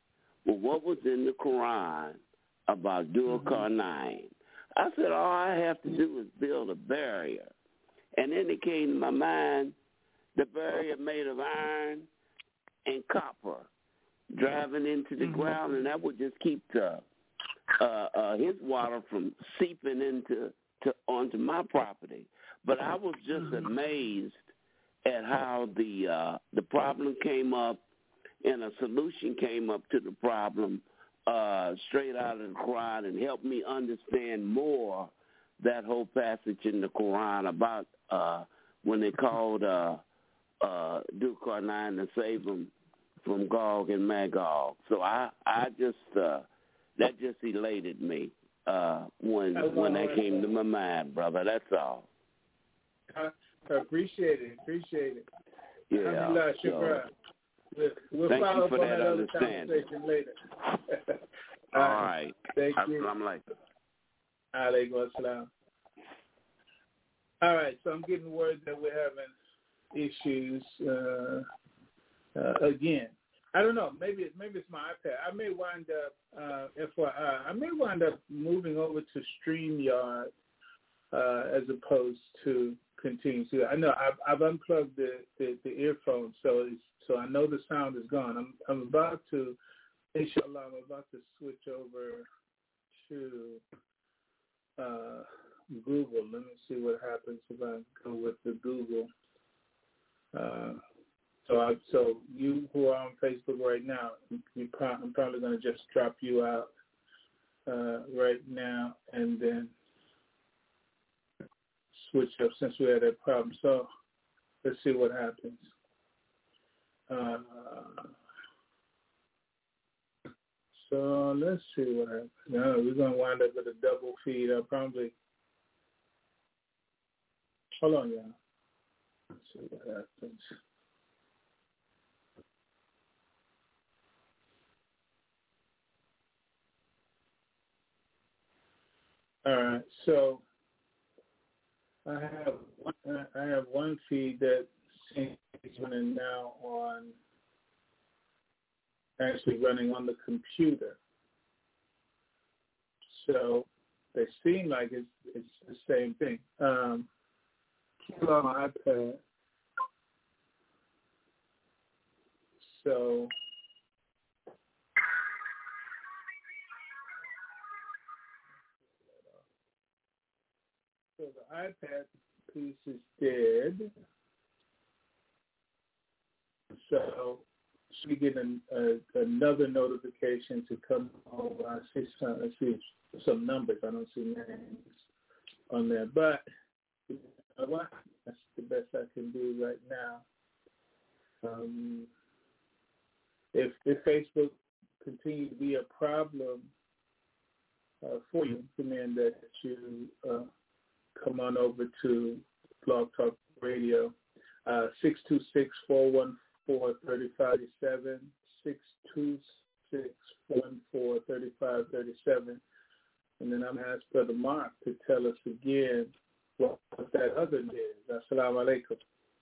well, what was in the Quran about Dhul Qarnayn? I said, all I have to do is build a barrier. And then it came to my mind, the barrier made of iron and copper driving into the mm-hmm. ground, and that would just keep the, uh, uh, his water from seeping into to, onto my property. But I was just mm-hmm. amazed at how the uh, the problem came up and a solution came up to the problem uh, straight out of the Quran, and helped me understand more that whole passage in the Quran about uh, when they called uh, uh, Dhul Qarnayn to save him from Gog and Magog. So I, I just uh, that just elated me uh, when when that came to my mind, brother. That's all. I appreciate it. Appreciate it. Yeah. So, we'll, we'll thank follow you up for on that that understanding. later. All right. Thank you. I'm like. Alaikum assalam. All right. So I'm getting word that we're having issues uh, uh, again. I don't know. Maybe maybe it's my iPad. I may wind up, uh, F Y I, I may wind up moving over to StreamYard uh, as opposed to continue to. I know I've, I've unplugged the, the, the earphones, so it's, so I know the sound is gone. I'm I'm about to, inshallah, I'm about to switch over to uh, Google. Let me see what happens if I go with the Google. Uh, So, I, so you who are on Facebook right now, you pro- I'm probably going to just drop you out uh, right now and then switch up since we had that problem. So let's see what happens. Uh, so let's see what happens. No, we're going to wind up with a double feed. I'll probably hold on, y'all. Let's see what happens. All right, so I have one, I have one feed that seems running now on, actually running on the computer. So they seem like it's it's the same thing. Um, keep on my iPad. So. So the iPad piece is dead. So should we get an, uh, another notification to come over? I see some, I see some numbers. I don't see names on there, but you know what? That's the best I can do right now. Um, if if Facebook continues to be a problem uh, for you, demand that you. Uh, Come on over to Blog Talk Radio, uh, six two six, four one four, three five three seven, six two six, four one four, three five three seven. And then I'm going to ask Brother Mark to tell us again what that other is. Assalamu alaikum.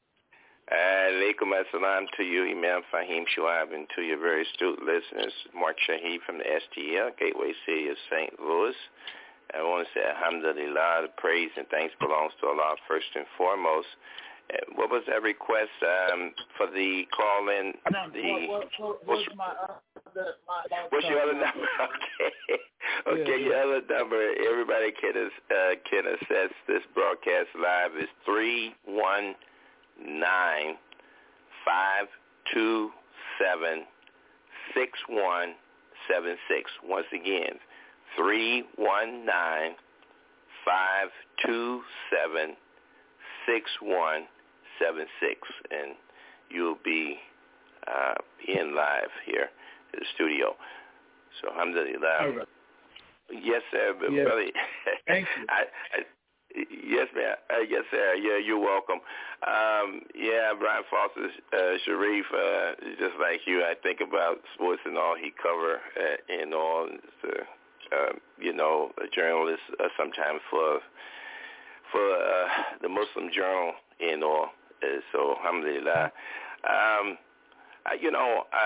Alaikum assalam to you, Imam Fahim Shuaib, and to your very astute listeners, Mark Shaheed from the S T L, Gateway City of Saint Louis. I want to say alhamdulillah, the praise and thanks belongs to Allah first and foremost. Uh, what was that request um, for the call-in? No, the, what, what, what's, what's, my other, my what's your other number? Okay, okay, yeah. Your other number, everybody can, uh, can access this broadcast live is three one nine, five two seven, six one seven six. Once again, three one nine, five two seven, six one seven six, and you'll be uh, in live here in the studio. So, alhamdulillah. All right. Yes, sir. Yes. Brother. Thank you. I, I, yes, ma'am. Uh, yes, sir. Yeah, you're welcome. Um, yeah, Brian Foster uh, Sharif, uh, just like you, I think about sports and all he cover uh, and all. Uh, Uh, you know, a journalist uh, sometimes for for uh, the Muslim Journal and all. Uh, so, alhamdulillah. Um, I, you know, uh,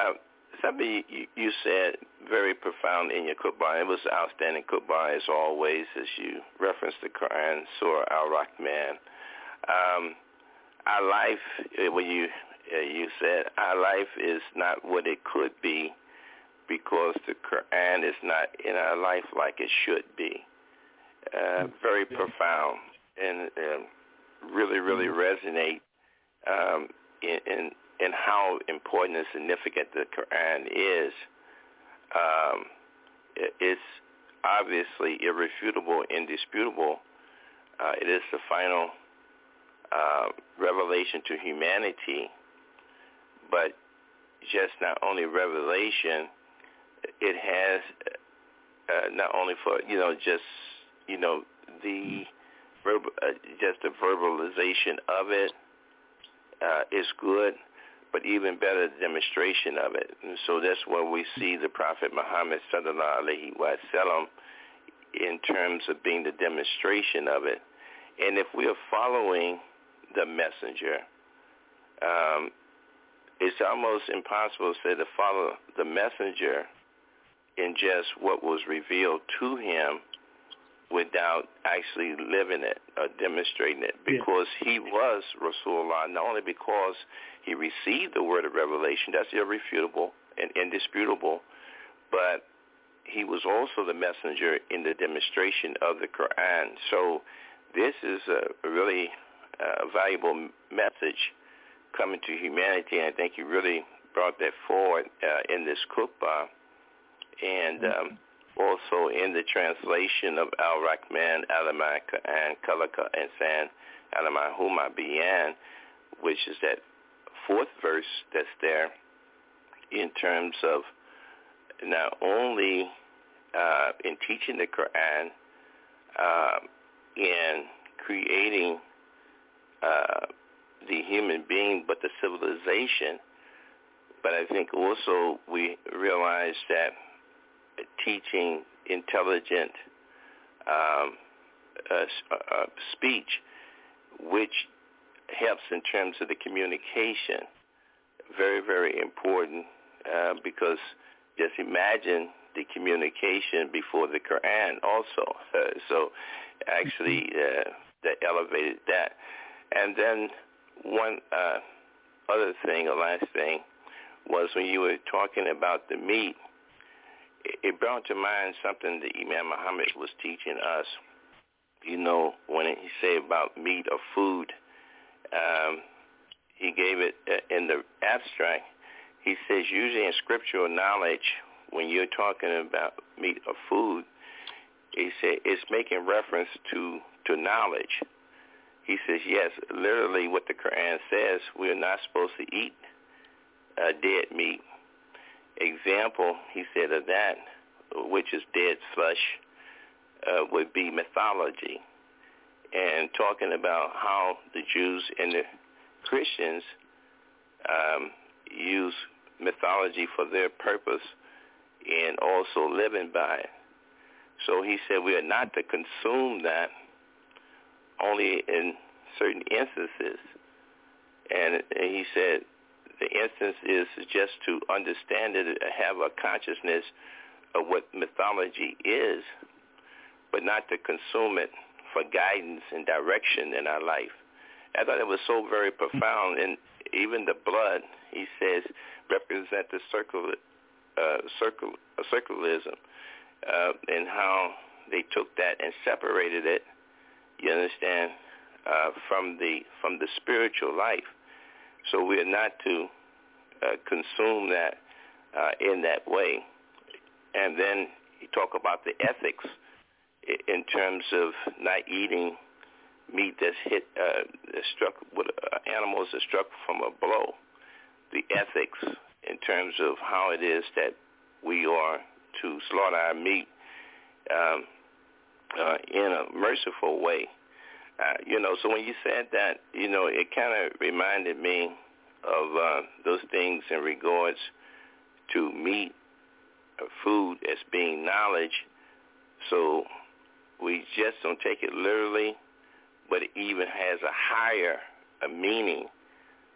something you, you said very profound in your khutbah. It was outstanding khutbah as always, as you referenced the Quran, Surah Al-Rahman. Um, our life, when you uh, you said our life is not what it could be because the Quran is not in our life like it should be. Uh, very profound and uh, really, really resonate um, in, in and how important and significant the Quran is. Um, it, it's obviously irrefutable, indisputable. Uh, it is the final uh, revelation to humanity, but just not only revelation, it has uh, not only for, you know, just, you know, the verb, uh, just the verbalization of it uh, is good, but even better, the demonstration of it. And so that's where we see the Prophet Muhammad sallallahu alaihi wasallam in terms of being the demonstration of it. And if we are following the messenger, um, it's almost impossible to say to follow the messenger in just what was revealed to him without actually living it or demonstrating it, because yeah. he was Rasulullah, not only because he received the word of revelation, that's irrefutable and indisputable, but he was also the messenger in the demonstration of the Quran. So this is a really uh, valuable message coming to humanity, and I think you really brought that forward uh, in this khutbah. And um, also in the translation of Al-Rahman, Al-Aman, and Kalaka, and San, Al-Aman, Huma, Biyan, which is that fourth verse that's there in terms of not only uh, in teaching the Quran, uh, in creating uh, the human being, but the civilization. But I think also we realize that teaching intelligent um, uh, uh, speech, which helps in terms of the communication, very, very important uh, because just imagine the communication before the Quran also. Uh, so actually uh, that elevated that. And then one uh, other thing, or last thing, was when you were talking about the meat, it brought to mind something that Imam Muhammad was teaching us. You know, when he said about meat or food, um, he gave it in the abstract. He says usually in scriptural knowledge, when you're talking about meat or food, he said it's making reference to, to knowledge. He says, yes, literally what the Quran says, we're not supposed to eat uh, dead meat. Example, he said, of that, which is dead flesh, uh, would be mythology. And talking about how the Jews and the Christians um, use mythology for their purpose and also living by it. So he said we are not to consume that only in certain instances. And, and he said the instance is just to understand it, have a consciousness of what mythology is, but not to consume it for guidance and direction in our life. I thought it was so very profound. And even the blood, he says, represent the circle, uh, circle, uh, circularism, uh, and how they took that and separated it, you understand, uh, from the from the spiritual life. So we are not to uh, consume that uh, in that way. And then you talk about the ethics in terms of not eating meat that's hit, uh, that's struck with uh, animals that struck from a blow. The ethics in terms of how it is that we are to slaughter our meat um, uh, in a merciful way. Uh, you know, so when you said that, you know, it kind of reminded me of uh, those things in regards to meat, or food as being knowledge. So we just don't take it literally, but it even has a higher a meaning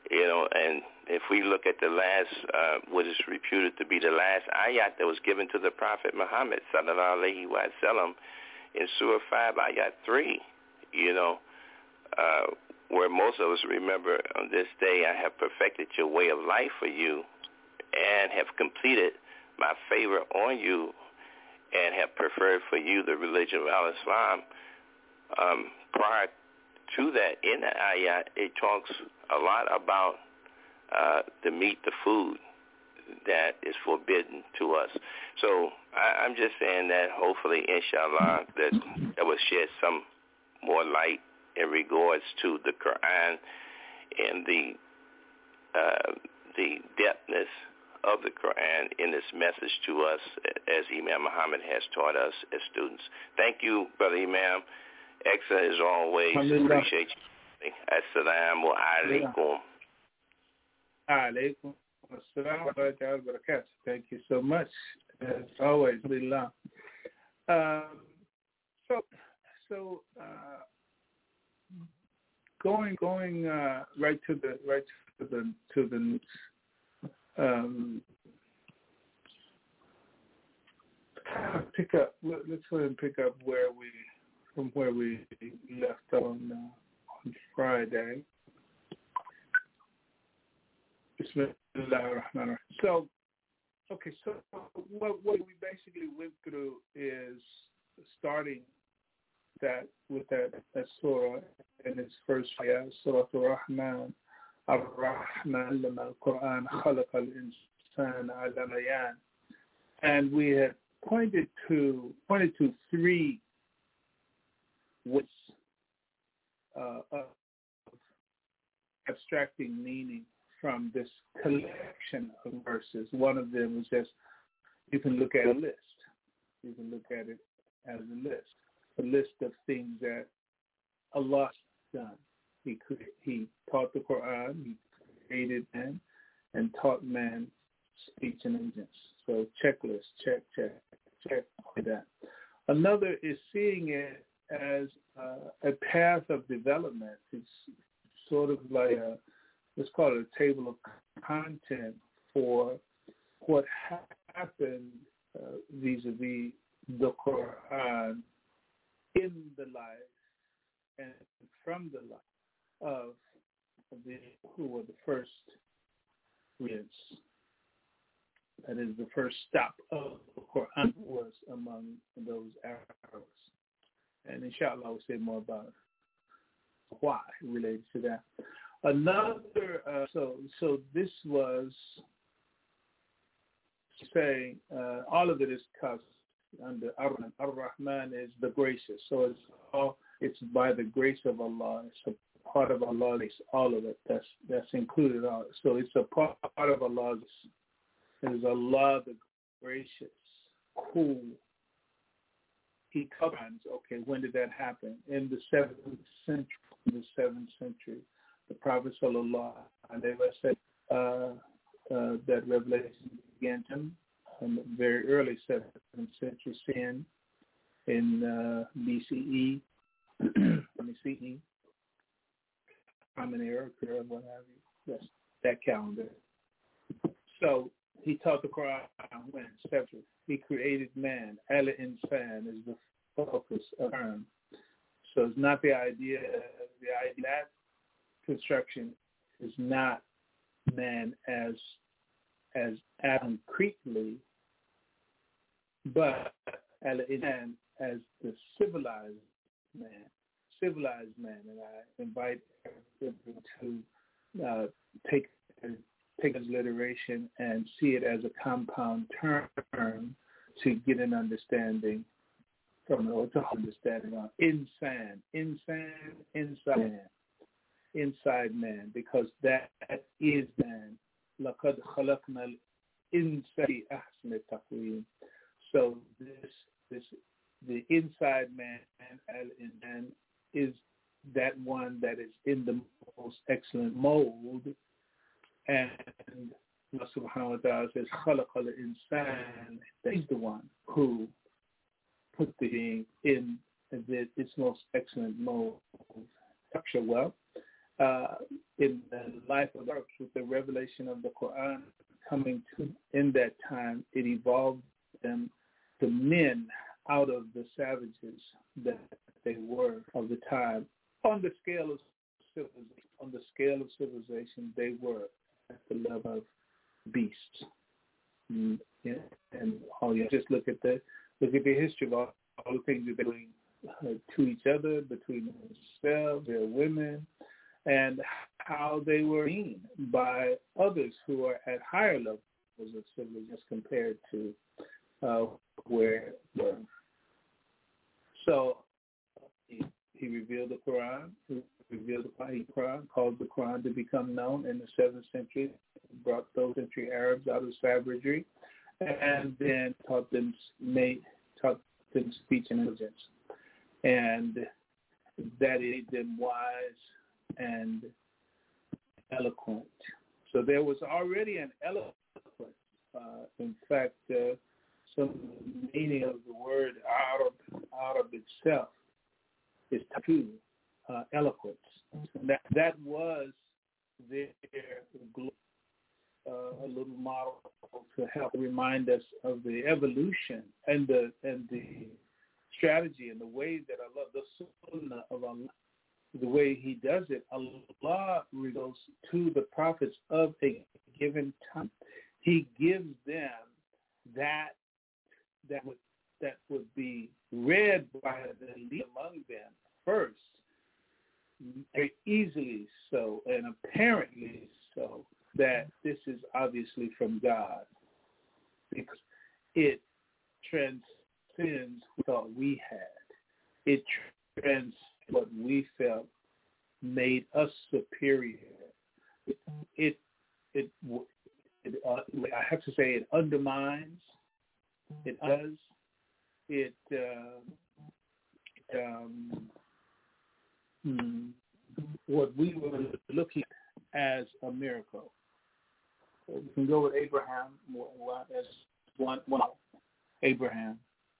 You know, and if we look at the last, uh, what is reputed to be the last ayat that was given to the Prophet Muhammad, sallallahu alaihi wasallam, in Surah five, ayat three, you know, uh, where most of us remember, on this day I have perfected your way of life for you and have completed my favor on you and have preferred for you the religion of Al-Islam. Um, prior to that, in the ayat, it talks a lot about uh, the meat, the food that is forbidden to us. So I, I'm just saying that hopefully, inshallah, that that will shed some more light in regards to the Quran and the uh, the depthness of the Quran in its message to us, as Imam Muhammad has taught us as students. Thank you, Brother Imam. Excellent as always. Appreciate you. Assalamu alaikum. Alaikum assalam wa rahmatullahi wa barakatuh. Thank you so much. As always, Alhamdulillah. Um, so, so uh, going going uh, right to the right to the to the um, pick up. Let's go ahead and pick up where we from where we left on uh, on Friday. So, okay, so what, what we basically went through is starting that with that, that surah in its first ayah, Surah Ar-Rahman, Ar-Rahman lama al-Quran khalaqa al-insan ala bayan. And we had pointed to pointed to three ways uh, of abstracting meaning from this collection of verses. One of them was just, you can look at a list. You can look at it as a list. A list of things that Allah has done. He cre- he taught the Quran, he created man, and taught man speech and agents. So checklist, check, check, check, like that. Another is seeing it as uh, a path of development. It's sort of like a, let's call it a table of content for what happened uh, vis-a-vis the Quran in the life and from the life of the who were the first readers. That is, the first stop of the Quran was among those Arabs. And inshallah, we'll say more about why related to that. Another, uh, so so this was, say, uh, all of it is cussed under Ar-Rahman. Ar-Rahman is the gracious. So it's all, it's by the grace of Allah. It's a part of Allah. It's all of it. That's that's included. All. So it's a part, part of Allah's. It is Allah the gracious, cool. He governs. Okay, when did that happen? In the seventh century. In the seventh century. The Prophet sallallahu alaihi wasallam said uh, uh, that revelation began to him in the very early seventh century, sin in uh, B C E, B C E, Common Era, what have you. That's that calendar. So he taught the Quran when separate. He created man. Al-Insan is the focus of him. So it's not the idea. The idea that construction is not man as as concretely, but al-insan as the civilized man, civilized man. And I invite everyone to uh, take take his alliteration and see it as a compound term to get an understanding from or to understanding of insan, insan, inside man. Inside man, because that is man. لَقَدْ خَلَقْنَا الْإِنسَانَ فِي أَحْسَنِ تَقْوِيمٍ. So this, this, the inside man and is that one that is in the most excellent mold. And Allah subhanahu wa ta'ala says, خَلَقَ الْإِنسَانَ. That is the one who put the being in its most excellent mold. Structure well. uh, in the life of Arabs with the revelation of the Quran coming to in that time, it evolved them to men out of the savages that they were of the time. On the scale of civilization, on the scale of civilization, they were at the level of beasts. And, and all you just look at the look at the history of all, all the things that they're doing uh, to each other, between themselves, their women, and how they were seen by others who are at higher levels of civilization compared to uh, where they were. So he, he revealed the Quran. He revealed the Quran, caused the Quran to become known in the seventh century, brought those century Arabs out of savagery, and then taught them made taught them speech and intelligence, and that made them wise and eloquent. So there was already an eloquence. Uh, in fact, uh, some meaning of the word Arab, Arab itself is tapu, uh, eloquence. That that was their uh, a little model to help remind us of the evolution and the and the strategy and the way that Allah, the sunnah of Allah, the way He does it. Allah reveals to the prophets of a given time. He gives them that that would that would be read by the leader among them first, very easily so and apparently so, that this is obviously from God, because it transcends what we thought we had. It transcends what we felt made us superior. It it it, it uh, I have to say it undermines. It does. It uh, um, hmm, what we were looking at as a miracle. So we can go with Abraham as one. one Abraham,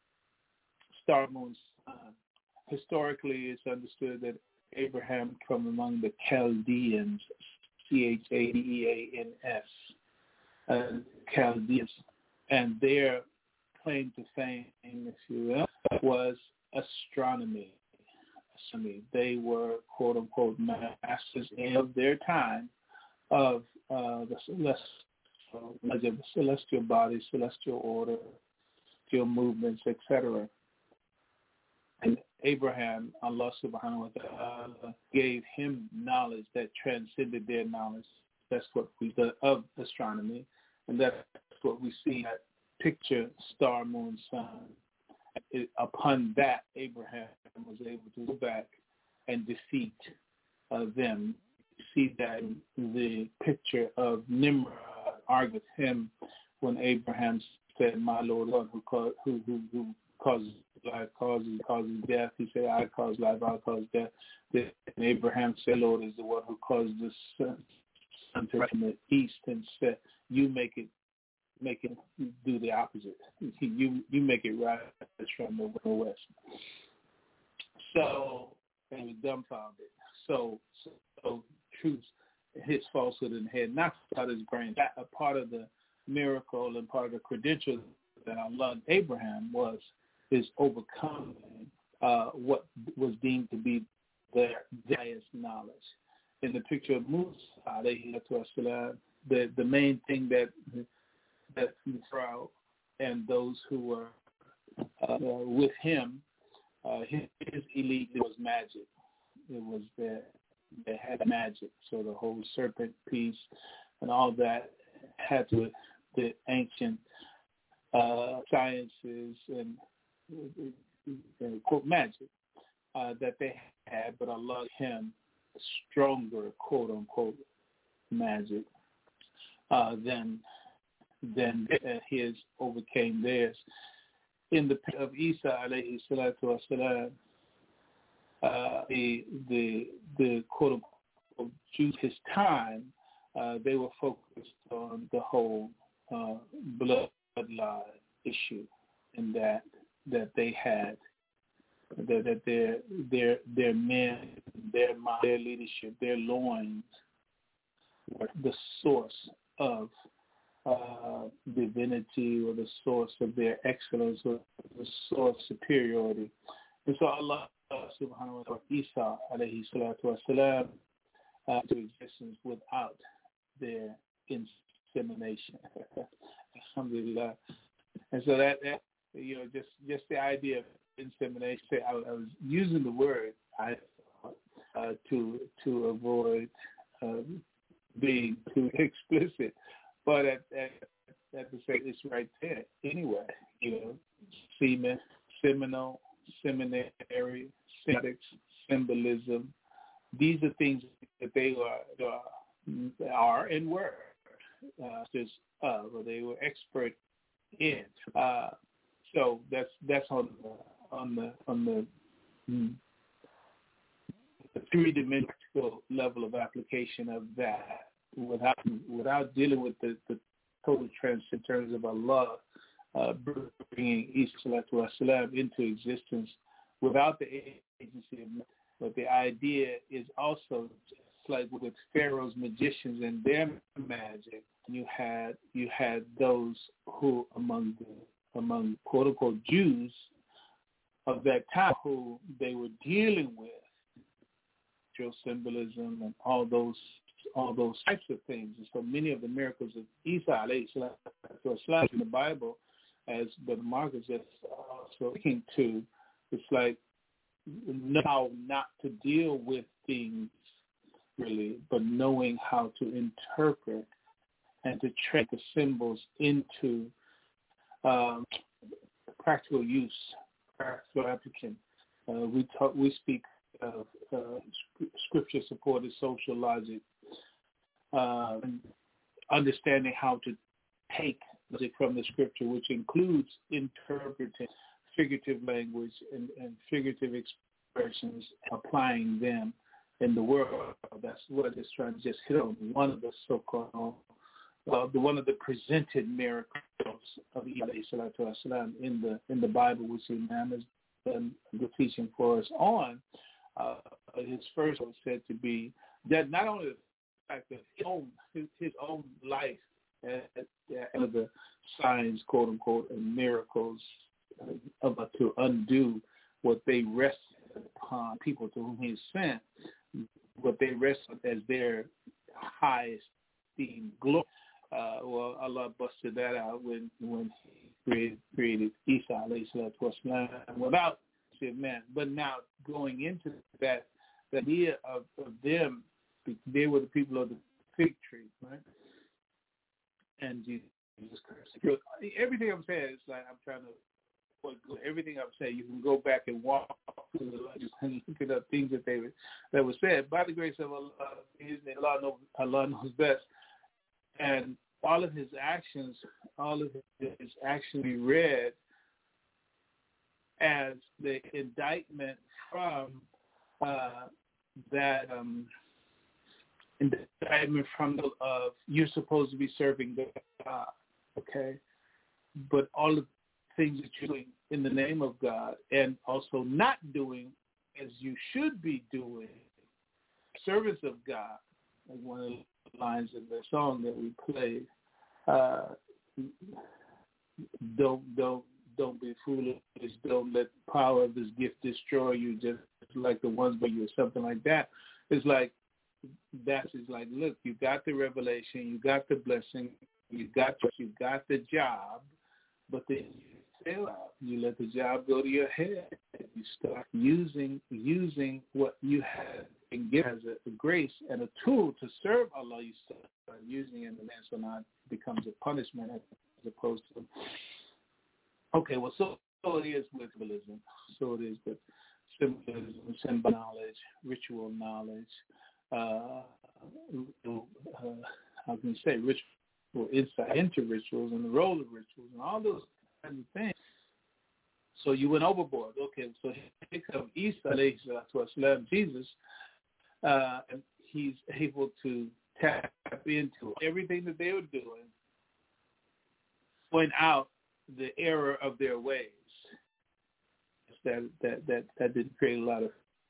star, moon, sun. Historically, it's understood that Abraham from among the Chaldeans, C H A D E A N S, uh, Chaldeans, and their claim to fame, if you will, was astronomy. Astronomy. They were, quote unquote, masters of their time of uh, the celestial, the celestial bodies, celestial order, celestial movements, et cetera. And Abraham, Allah subhanahu wa ta'ala, gave him knowledge that transcended their knowledge. That's what we do of astronomy, and that's what we see that picture, star, moon, sun. It, upon that, Abraham was able to go back and defeat uh, them. You see that in the picture of Nimrod argued with him when Abraham said, "My Lord, Lord who cause, who, who, who causes life, causes causes death." He said, "I cause life, I cause death." And Abraham said, "Lord is the one who caused the sun, sun to rise from the east," and said, "You make it." Make it do the opposite. You you make it rise from the west. So and was dumbfounded. So so, so truth hits falsehood in the head, knocks out his brain. That a part of the miracle and part of the credential that Allah Abraham was is overcoming uh, what was deemed to be their highest knowledge. In the picture of Musa, the the main thing that that Pharaoh and those who were uh, with him, uh, his, his elite was magic. It was that they had magic. So the whole serpent piece and all that had to the ancient uh, sciences and, and quote magic uh, that they had, but Allah him stronger quote unquote magic uh, than. Then his overcame theirs. In the of Isa alayhi salatu wasalam, uh, the the the quote unquote Jews his time, uh, they were focused on the whole uh, bloodline issue, and that that they had that, that their their their men their mind, their leadership, their loins were the source of uh, divinity or the source of their excellence or the source of superiority. And so Allah subhanahu wa ta'ala, Isa alayhi salatu wa salam, uh, to existence without their insemination. Alhamdulillah. And so that, that, you know, just, just the idea of insemination, I, I was using the word I thought, uh, to to avoid um, being too explicit, but at, at, at the same, it's right there anyway. You know, semen, seminal, seminary, semiotics, symbolism. These are things that they are uh, are and were uh, just uh, well, they were expert in. Uh, so that's that's on the on the on the, mm, the three-dimensional level of application of that, without without dealing with the, the total trends in terms of Allah uh, bringing Isa salatu wasalam into existence without the agency of man. But the idea is also just like with Pharaoh's magicians and their magic. You had you had those who among the among quote unquote Jews of that time who they were dealing with symbolism and all those all those types of things. And so many of the miracles of Isa alayhi salatu in the Bible, as Brother Marcus is also looking to, it's like now not to deal with things really, but knowing how to interpret and to track the symbols into um, practical use, practical application. Uh, we talk, we speak of uh, scripture-supported social logic, uh, understanding how to take logic from the scripture, which includes interpreting figurative language and, and figurative expressions, applying them in the world. That's what it's trying to just hit on. One of the so-called, uh, the one of the presented miracles of Isa alayhi salatu wasalam in the in the Bible, which Imam has done the teaching for us on. Uh, his first was said to be that not only the fact that his own his, his own life and uh, the signs, quote unquote, and miracles uh, about to undo what they rested upon people to whom he sent, what they rested as their highest esteemed glory. Uh, well, Allah busted that out when when he created, created Isa alayhi salatu wasalam without man. But now going into that, the idea of, of them, they were the people of the fig tree, right? And Jesus Christ. Everything I'm saying is like I'm trying to. Everything I'm saying, you can go back and walk through the legends and look at up things that they that were said by the grace of Allah. Allah knows, Allah knows best, and all of his actions, all of his actions be read as the indictment from uh, that um, indictment from the of you're supposed to be serving God, okay? But all the things that you're doing in the name of God and also not doing as you should be doing, service of God, like one of the lines in the song that we played, uh, don't, don't, Don't be foolish. Don't let the power of this gift destroy you, just like the ones by you, or something like that. It's like that's it's like, look, you got the revelation, you got the blessing, you got you got the job, but then you fail out. You let the job go to your head. You start using using what you have and give as a, a grace and a tool to serve Allah. You start using it, and then so now it becomes a punishment as opposed to. Okay, well, so, so it is with symbolism. So it is with symbolism, symbol knowledge, ritual knowledge, uh, uh, how can you say, ritual insight into rituals and the role of rituals and all those kinds of things. So you went overboard. Okay, so here comes Isa, alayhi salatu wasalam, Jesus, uh, and he's able to tap into everything that they were doing, point out the error of their ways. That that that that didn't create a lot of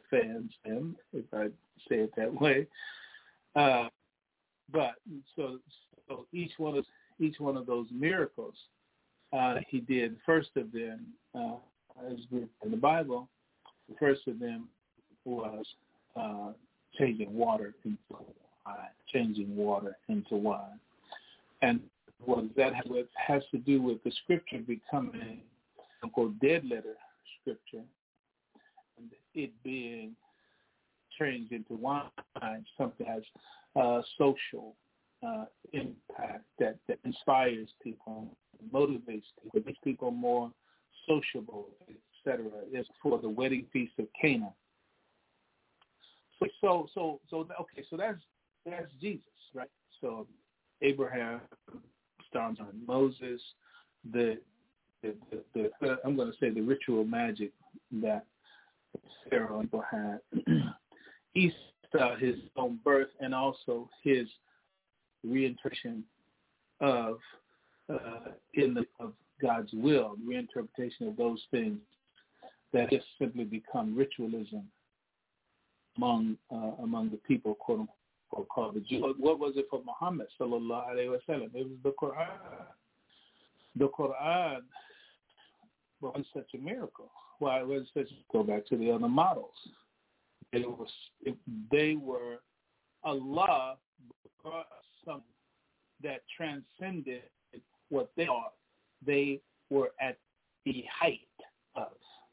fans him, if I say it that way. Uh, but so, so each one of each one of those miracles, uh, he did. First of them, uh, as in the Bible, the first of them was uh, changing water into wine, changing water into wine, and what that has, has to do with the scripture becoming a quote dead letter scripture, and it being changed into wine, something has uh, social uh, impact that, that inspires people, motivates people, makes people more sociable, et cetera. Is for the wedding feast of Cana. So, so, so, so, okay, so that's that's Jesus, right? So, Abraham, starts on Moses, the, the, the, the I'm going to say the ritual magic that Pharaoh had. Easter, his own birth, and also his reinterpretation of uh, in the, of God's will, reinterpretation of those things that just simply become ritualism among uh, among the people, quote unquote, called the Jews. What was it for Muhammad sallallahu alaihi wasallam? It was the Quran. The Quran was such a miracle. Why was such? Go back to the other models. It was it, they were Allah brought something that transcended what they are. They were at the height of.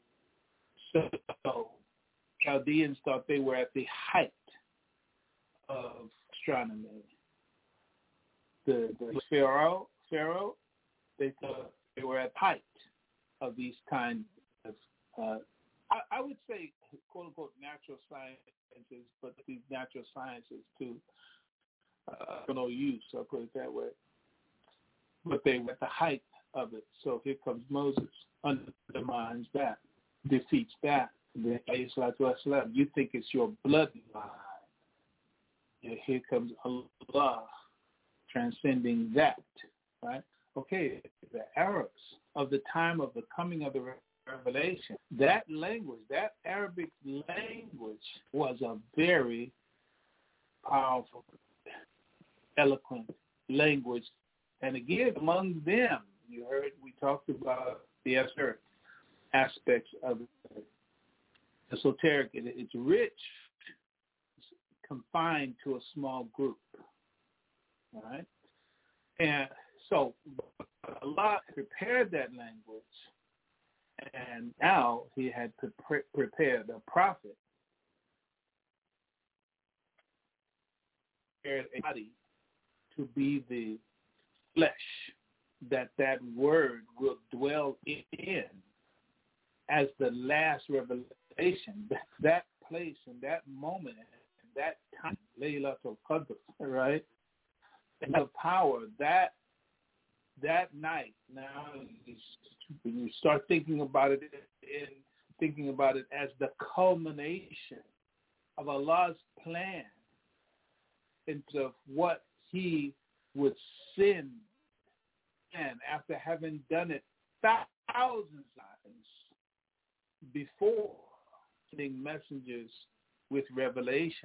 So Chaldeans thought they were at the height of astronomy. The, the Pharaoh, Pharaoh, they thought they were at the height of these kinds of, uh, I, I would say, quote unquote, natural sciences, but these natural sciences to uh, no use, I'll put it that way. But they were at the height of it. So here comes Moses, undermines that, defeats that. Then you think it's your bloodline. And here comes Allah, transcending that, right? Okay, the Arabs of the time of the coming of the revelation, that language, that Arabic language was a very powerful, eloquent language. And again, among them, you heard we talked about the esoteric aspects of it. Esoteric, it, it's rich, it's confined to a small group, all right? And so Allah prepared that language, and now he had to pre- prepare the prophet, prepared a body to be the flesh that that word will dwell in as the last revelation. That, that place and that moment, and that time, Laylatul Qadr, right? And the power that that night. Now, when you start thinking about it, in thinking about it as the culmination of Allah's plan into what He would send, and after having done it thousands of times before, sending messengers with revelation.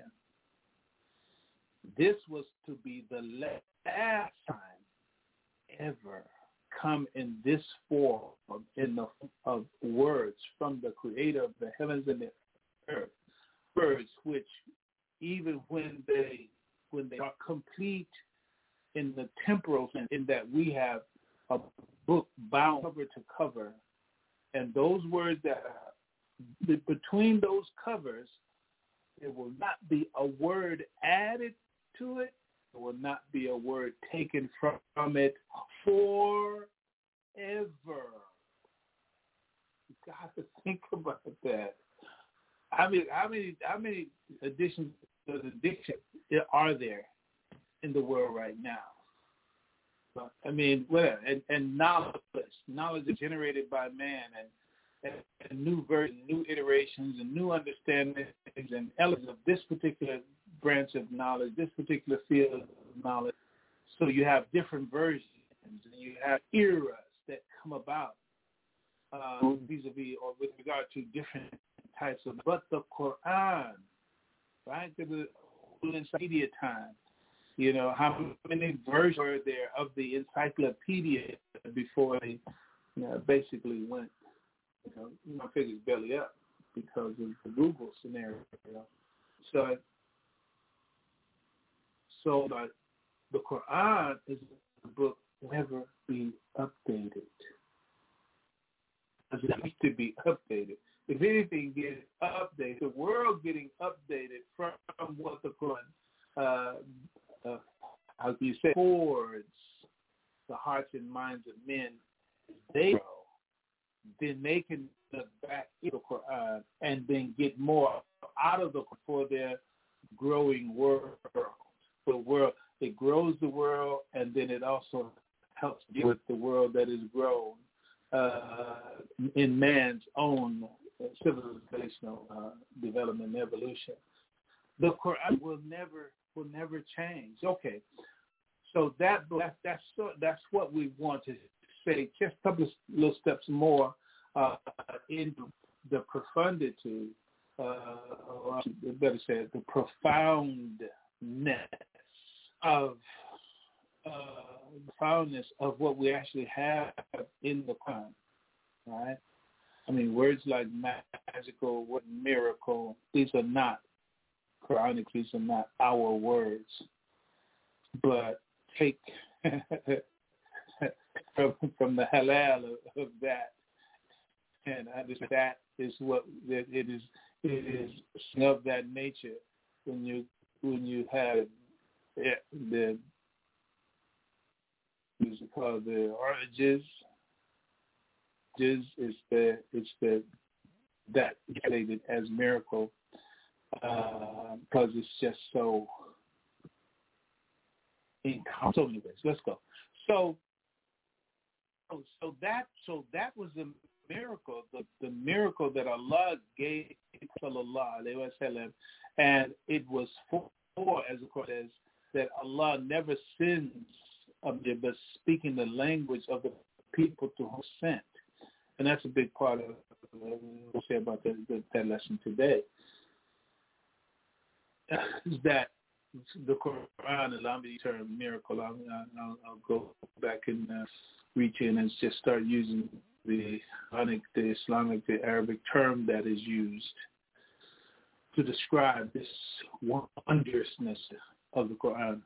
This was to be the last time ever come in this form, in the of words from the Creator of the heavens and the earth. Words which, even when they when they are complete in the temporal sense, in that we have a book bound cover to cover, and those words that are between those covers, there will not be a word added to it. There will not be a word taken from, from it forever. You got to think about that. I mean, how many how many additions to the dictionary are there in the world right now? But, I mean, whatever. And, and knowledge, knowledge is generated by man, and and new versions, new iterations, and new understandings and elements of this particular branch of knowledge, this particular field of knowledge. So you have different versions, and you have eras that come about uh, vis-a-vis or with regard to different types of, but the Quran, right? The encyclopedia time. You know, how many versions were there of the encyclopedia before they you know, basically went, you know, my figures belly up because of the Google scenario. So, so uh, the Quran is a book never be updated. It needs to be updated. If anything gets updated, the world getting updated from what the Quran, uh, uh, how do you say, towards the hearts and minds of men, they grow, then they can look back in the Quran and then get more out of the Quran for their growing world. The world, it grows the world, and then it also helps deal with the world that is grown uh, in man's own civilizational uh, development and evolution. The Quran will never will never change. Okay, so that that's that's that's what we want to say. Just a couple of little steps more uh, into the profundity, uh, or better say, the profoundness of uh, the profoundness of what we actually have in the Quran, right? I mean, words like magical, word miracle, these are not Quranic, these are not our words. But take from, from the halal of, of that, and understand that is what it is. It is of that nature when you when you have the what's it called, the oranges. Is is the it's the that calculated as miracle uh, because it's just so in so many ways. Let's go. So so that so that was the miracle, the, the miracle that Allah gave sallallahu alaihi wasallam, and it was for, for as the Quran says, that Allah never sends um, but speaking the language of the people to whom sent. And that's a big part of what we'll say about the, the, that lesson today. Is that the Quran, allow me the term miracle, I'll, I'll, I'll go back and uh, reach in and just start using the Islamic, the Islamic, the Arabic term that is used to describe this wondrousness of the Quran.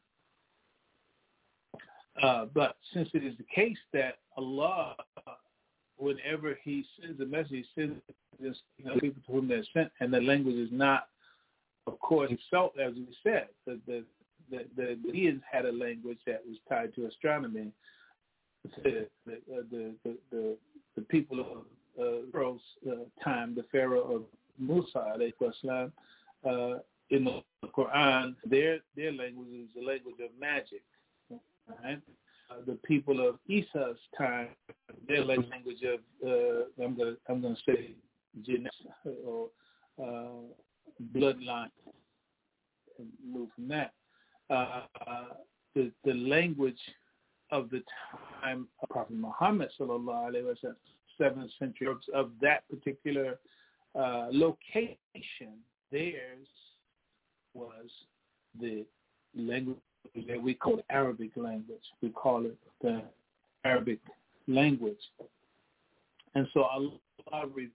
Uh, but since it is the case that Allah, whenever He sends a message, He sends this, you know, people to whom they're sent, and the language is not, of course, Himself, as we said. The the the, the Indians had a language that was tied to astronomy. The the the the, the, the people of uh, Pharaoh's uh, time, the Pharaoh of Musa, alayhi uh, in the Quran, their their language is the language of magic. Right? Uh, the people of Isa's time, their language of uh, I'm gonna I'm gonna say genetics or uh, bloodline, and move from that. Uh, the the language of the time of Prophet Muhammad sallallahu alaihi wasallam, seventh century of that particular uh, location, theirs was the language that we call Arabic language. We call it the Arabic language. And so Allah revealed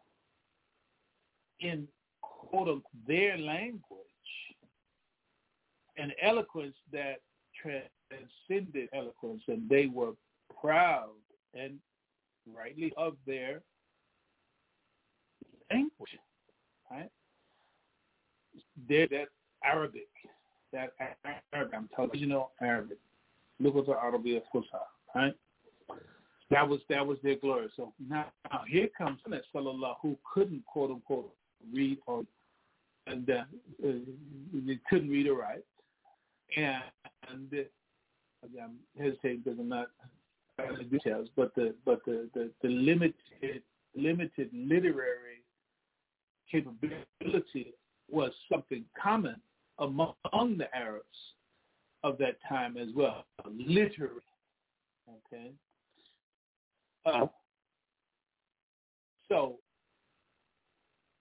in quote unquote their language an eloquence that transcended eloquence, and they were proud and rightly of their language. Right? They're that Arabic. That Arabic, I'm talking original Arabic. Look at the Arabic Fusha, right? That was that was their glory. So now, now here comes Muhammad sallallahu, who couldn't quote unquote read or and uh, uh, he couldn't read or write, and, and uh, I'm hesitating because I'm not in the details, but the but the, the, the limited limited literary capability was something common among the Arabs of that time as well, literary. Okay. Uh, so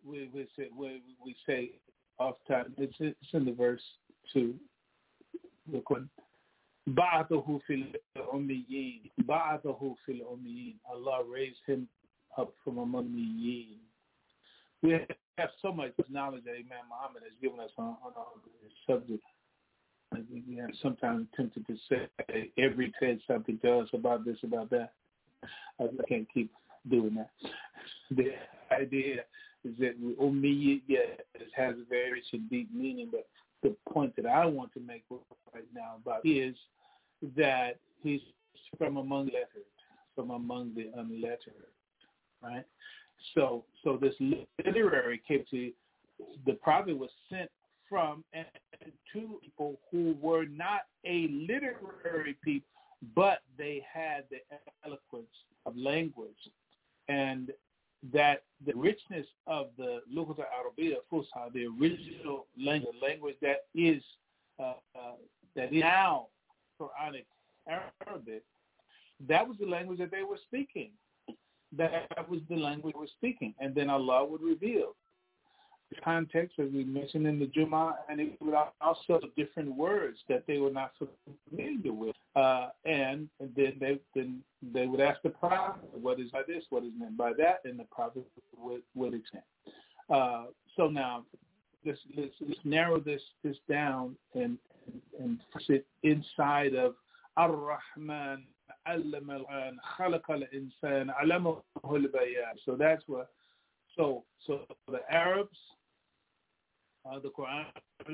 we we say we, we say oftentimes it's it's in the verse two. Look what Ba'athahu fil ummiyin. Ba'athahu fil ummiyin. Allah raised him up from among the ummiyin. We have so much knowledge that Imam Muhammad has given us on, on, on this subject. I think we have sometimes tempted to say every said something to us about this, about that. I can't keep doing that. The idea is that Ummi, yes, has a very rich and deep meaning, but the point that I want to make right now about is that he's from among the lettered, from among the unlettered, right? So, so this literary capacity, the prophet was sent from and to people who were not a literary people, but they had the eloquence of language, and that the richness of the Lughat al-Arabiya Fusha, the original language, language that is uh, uh, that is now Quranic Arabic, that was the language that they were speaking. That was the language they were speaking, and then Allah would reveal the context, as we mentioned in the Jummah, and it would also different words that they were not familiar with, uh, and, and then they then they would ask the prophet, "What is by this? What is meant by that?" And the prophet would would explain. Uh, so now, let's, let's, let's narrow this this down and and sit inside of Ar-Rahman, Allama al-Qur'an, Khalaqa al-Insan, Allamahu al-Bayan. So that's what. So, so the Arabs, uh, the Quran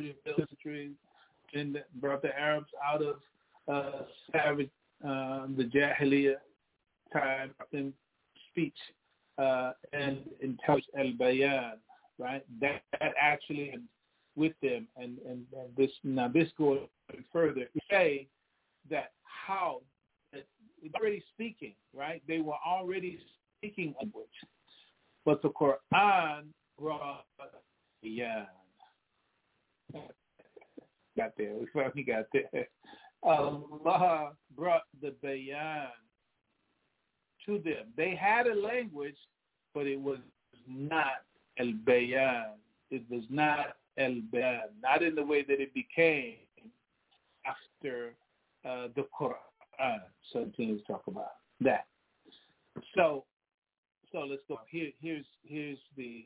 and brought the Arabs out of uh, savage, uh, the Jahiliyyah time in speech uh, and intelligence al-Bayan, right? That, that actually with them, and, and, and this now this goes further. We say that how that already speaking, right? They were already speaking language. But the Quran brought bayan. Got there. We finally got there. Allah brought the bayan to them. They had a language, but it was not al-bayan. It was not al-bayan. Not in the way that it became after uh, the Quran. So let's talk about that. So. So let's go. Here, here's here's the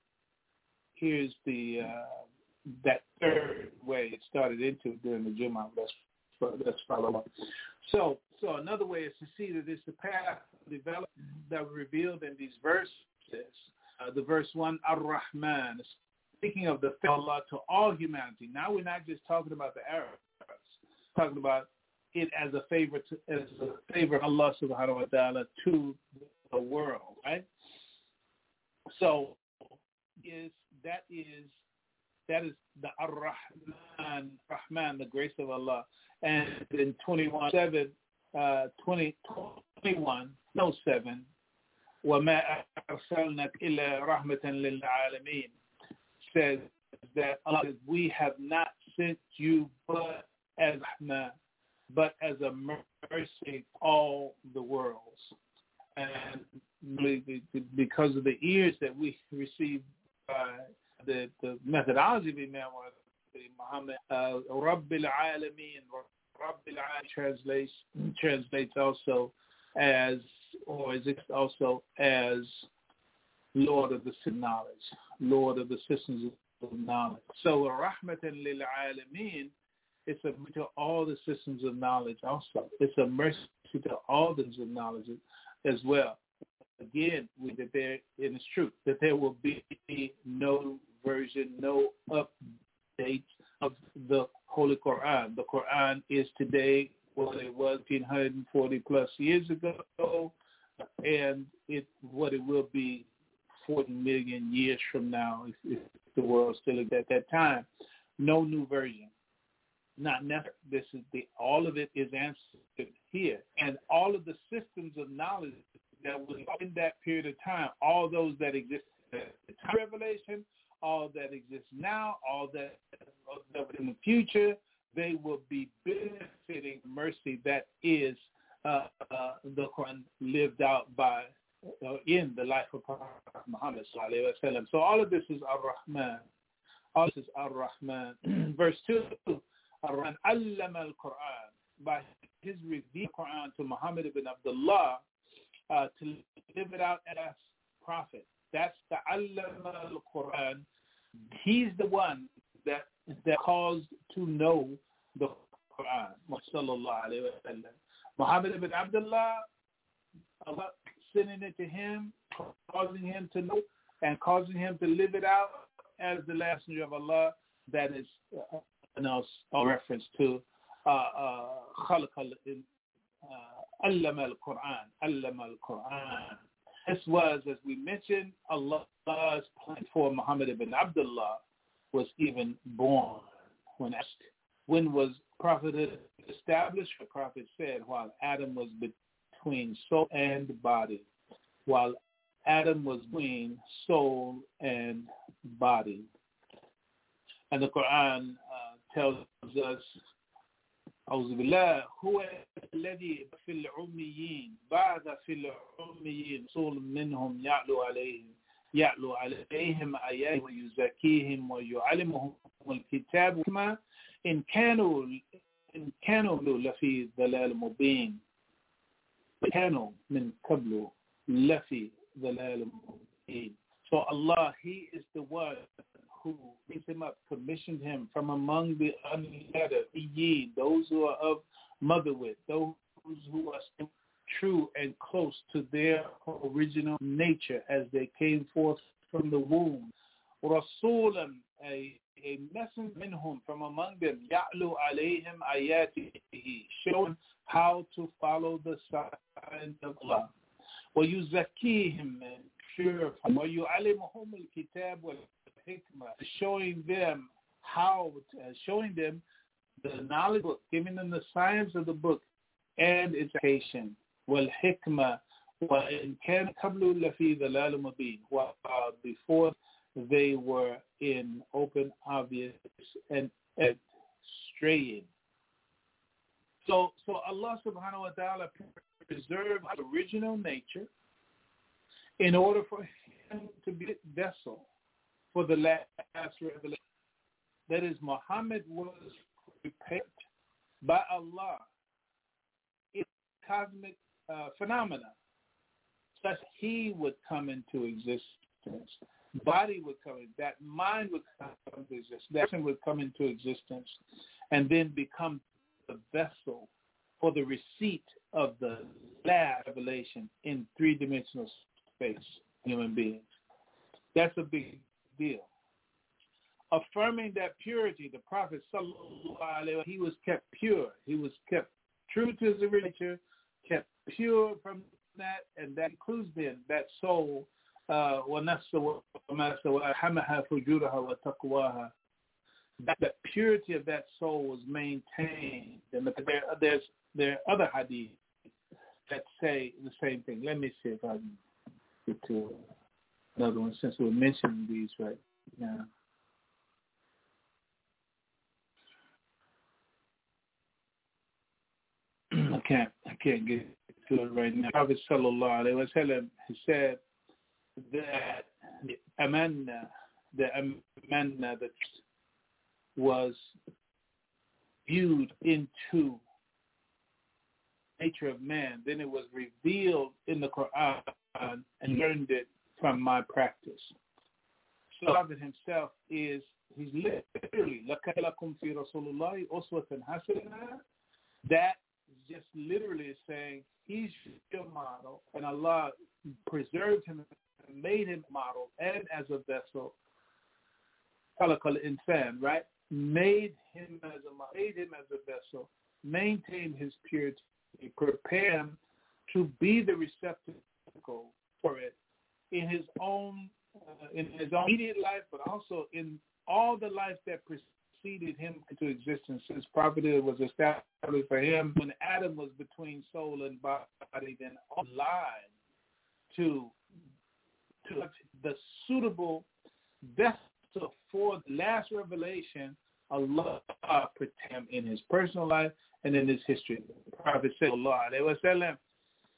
here's the uh, that third way it started into during the Jummah. Let's let's follow up. So so another way is to see that it's the path developed that were revealed in these verses. Uh, the verse one, Ar-Rahman, speaking of the favor of Allah to all humanity. Now we're not just talking about the Arabs, talking about it as a favor to, as a favor of Allah Subhanahu wa Taala to the world, right? So is that is that is the Ar-Rahman, Rahman, the grace of Allah. And in twenty-one seven, uh, twenty, twenty-one, no seven, وَمَا أَرْسَلْنَكَ إِلَّا رَحْمَةً لِلْعَالَمِينَ says that Allah says, we have not sent you but as Rahman, but as a mercy all the worlds. And because of the ears that we received by the, the methodology of Imam Muhammad, uh, Rabbil Alameen, Rabbil Alameen translates, translates also as, or is it also as Lord of the knowledge, Lord of the systems of knowledge. So Rahmatan lil Alameen, it's a mercy to all the systems of knowledge also. It's a mercy to all the systems of knowledge as well. Again, we, that there, and it's true, that there will be no version, no update of the Holy Quran. The Quran is today what it was one hundred forty plus years ago, and it what it will be forty million years from now if, if the world still is at that time. No new version. Not never. This is the all of it is answered here, and all of the systems of knowledge that was in that period of time, all those that exist at the time of Revelation, all that exists now, all that, all that in the future, they will be benefiting mercy that is uh, uh, the Quran lived out by uh, in the life of Prophet Muhammad sallallahu alaihi wasallam. So all of this is Ar-Rahman. All this is Ar-Rahman. Verse two, Ar-Rahman allama al-Quran, by his revealed Quran to Muhammad ibn Abdullah uh, to live it out as prophet. That's the allama al-Quran. He's the one that that caused to know the Quran. Sallallahu alaihi wasallam. Muhammad ibn Abdullah, Allah sending it to him, causing him to know and causing him to live it out as the last messenger of Allah. That is uh, you know, a reference to خلق علم القرآن علم القرآن. This was, as we mentioned, Allah's plan for Muhammad ibn Abdullah was even born. When asked, when was prophethood established? The prophet said, while Adam was between soul and body. While Adam was between soul and body. And the Quran uh, tells us, أعوذ بالله هو الذي في العميين بعد في العميين رسول منهم يعلو عليهم يعلو عليهم آياته ويزكيهم ويعلمهم الكتاب كما إن كانوا إن كانوا لفي ضلال مبين كانوا من قبل لفي ضلال مبين. So Allah, He is the one who raised him up, commissioned him from among the unlettered, those who are of motherwit, those who are still true and close to their original nature as they came forth from the womb. Rasulan, a, a messenger minhum, from among them, ya'lu alayhim ayatihi, showing how to follow the signs of Allah. Wa yuzakkihim, and purify. Wa yu'alimuhum al-kitab wal hikmah, showing them how, uh, showing them the knowledge book, giving them the science of the book and its education. Well, hikmah, well, in kan qablu lafi dhalal mubin, while before they were in open, obvious, and, and straying. So, so Allah subhanahu wa ta'ala preserved his original nature in order for him to be a vessel for the last revelation. That is, Muhammad was prepared by Allah in cosmic uh, phenomena, such he would come into existence. Body would come in, that mind would come into existence, that person would come into existence, and then become the vessel for the receipt of the last revelation in three-dimensional space, human beings. That's a big deal. Affirming that purity, the Prophet sallallahu alaihi wasallam, he was kept pure. He was kept true to his original nature, kept pure from that, and that includes then that soul, uh, that the purity of that soul was maintained. And there, there's there are other hadith that say the same thing. Let me see if I can get to another one since we're mentioning these right now. I can't I can't get to it right now. Prophet sallallahu alaihi wasallam, he said that the amanna, the amanna that was viewed into nature of man, then it was revealed in the Quran and learned it from my practice. So the Prophet himself is, he's literally, لَكَ لَكُمْ فِي رَسُولِ اللَّهِ أُسْوَةً حَسَنَةً. That is just literally saying he's your model, and Allah preserved him and made him model and as a vessel. خَلَقَ الْإِنسَانِ, right? Made him as a made him as a vessel, maintained his purity, prepare him to be the receptacle for it in his own uh, in his own immediate life, but also in all the life that preceded him into existence. Since prophethood was established for him when Adam was between soul and body, then alive to to the suitable vessel for the last revelation. Allah protect him in his personal life and in his history. The Prophet sallallahu alaihi wasallam,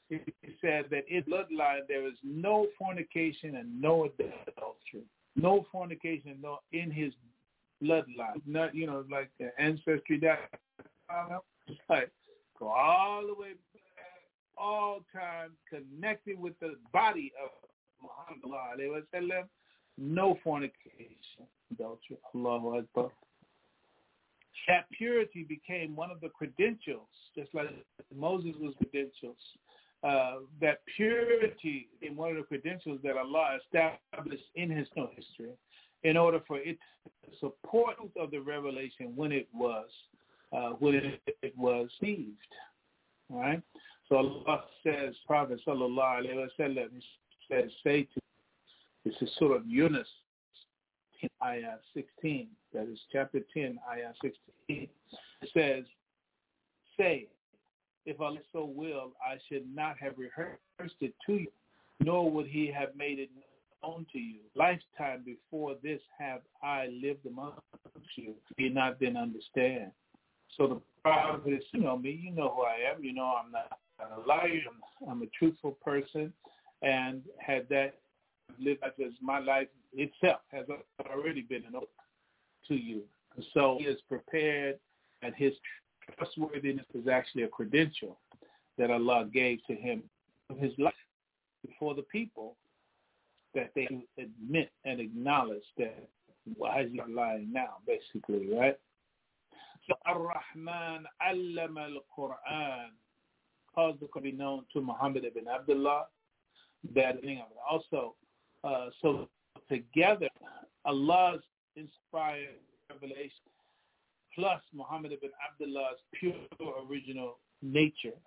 he said that in bloodline there is no fornication and no adultery. No fornication no in his bloodline. Not, you know, like the ancestry that it's like go all the way back, all time connected with the body of Muhammad. No fornication, adultery. Allahu Akbar. That purity became one of the credentials, just like Moses was credentials. Uh, that purity in one of the credentials that Allah established in His history, in order for it to support of the revelation when it was uh, when it, it was received. All right. So Allah says, Prophet Sallallahu Alaihi Wasallam says, say to this is Surah Yunus, Ayah sixteen. That is chapter ten, Ayah sixteen. It says, say, if Allah so will, I should not have rehearsed it to you, nor would He have made it known to you. Lifetime before this have I lived amongst you. Do not then understand. So the Prophet is, you know me, you know who I am. You know I'm not a liar. I'm, I'm a truthful person, and had that lived as my life itself has already been an oath to you. So He is prepared, and His trustworthiness is actually a credential that Allah gave to Him of His life before the people, that they admit and acknowledge that why is He lying now, basically, right? So Ar-Rahman allama al-Quran caused it to be known to Muhammad ibn Abdullah. That also, uh, so together, Allah's inspired revelation plus Muhammad ibn Abdullah's pure original nature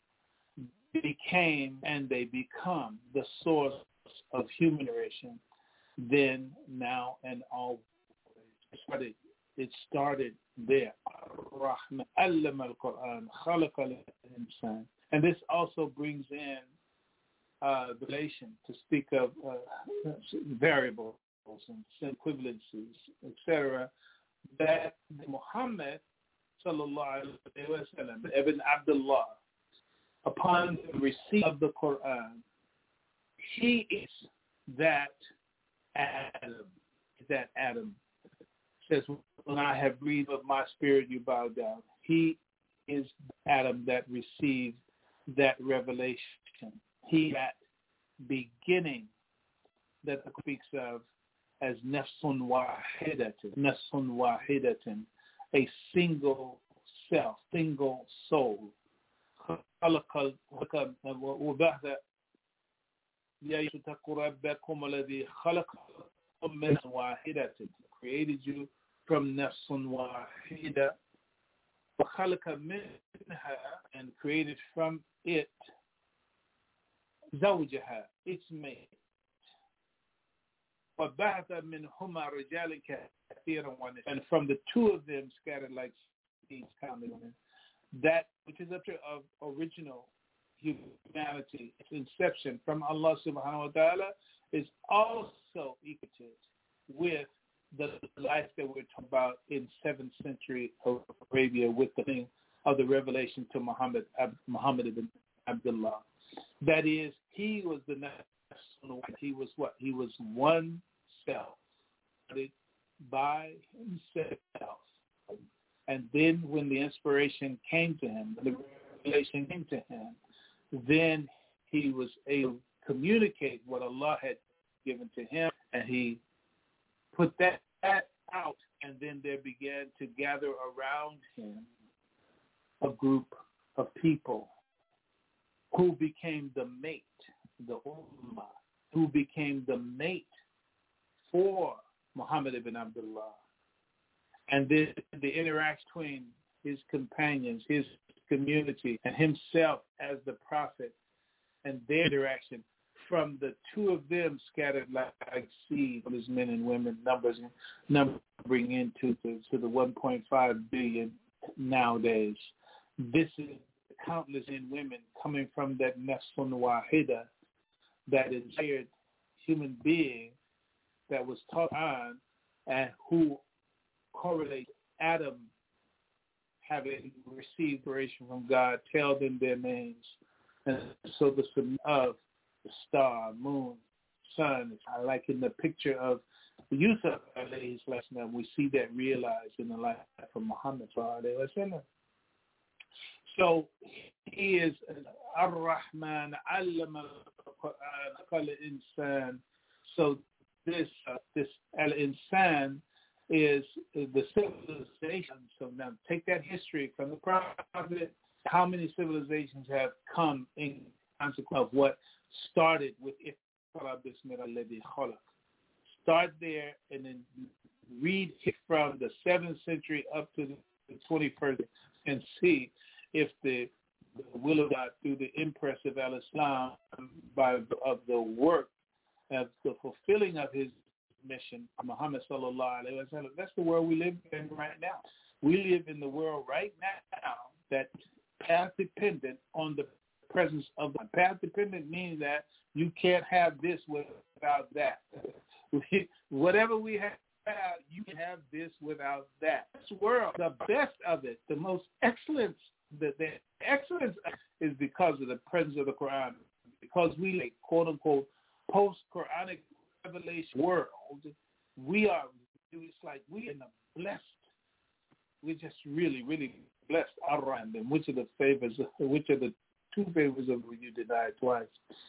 became and they become the source of human generation, then, now, and always. It started, it started there. Rahman allama al-Quran khalaqa al-insan. And this also brings in uh, the relation to speak of uh, variables and equivalencies, et cetera, that Muhammad sallallahu alaihi wasallam, Ibn Abdullah, upon the receipt of the Quran, he is that Adam. That Adam says, when I have breathed of my spirit, you bow down. He is Adam that received that revelation. He that beginning that the speaks of as nafsun wahidatin, nafsun wahidatin, a single self, single soul. Created you from nafsun wahida, and created from it zawjaha, its mate. And from the two of them scattered like seeds, that which is up to of original humanity, its inception from Allah subhanahu wa ta'ala, is also equated with the life that we're talking about in seventh century Arabia with the thing of the revelation to Muhammad, Muhammad ibn Abdullah. That is, he was the He was what? He was one self, by himself. And then when the inspiration came to him, the revelation came to him, then he was able to communicate what Allah had given to him, and he put that, that out, and then there began to gather around him a group of people who became the mate, the ummah, who became the mate for Muhammad ibn Abdullah. And then the interaction between his companions, his community, and himself as the prophet, and their interaction from the two of them scattered like, like seed, as men and women, numbers numbering into the, to the one point five billion nowadays. This is countless men and women coming from that nafsun wahida, that inspired human being that was taught on, and who correlate Adam having received inspiration from God, tell them their names, And so the symbol of the star, moon, sun, I like in the picture of Yusuf alayhi salam, we see that realized in the life of Muhammad sallallahu alayhi wa sallam. So he is Ar-Rahman, Allama al-Quran, al-Insan. So this uh, this al-Insan is the civilization. So now take that history from the Prophet. How many civilizations have come in consequence of what started with Iqra bismi alladhi khalaq? Start there and then read it from the seventh century up to the twenty-first and see if the, the will of God through the impress of al-Islam by of the work of the fulfilling of his mission, Muhammad sallallahu alaihi wasallam. That's the world we live in right now. We live in the world right now that path dependent on the presence of God. Path dependent means that you can't have this without that. Whatever we have, you can have this without that. This world, the best of it, the most excellence, the, the excellence is because of the presence of the Quran. Because we live, quote unquote, post-Quranic revelation world, we are, it's like we are in a blessed, we're just really, really blessed. Ar-Rahman, and which of the favors, which are the two favors of you denied twice?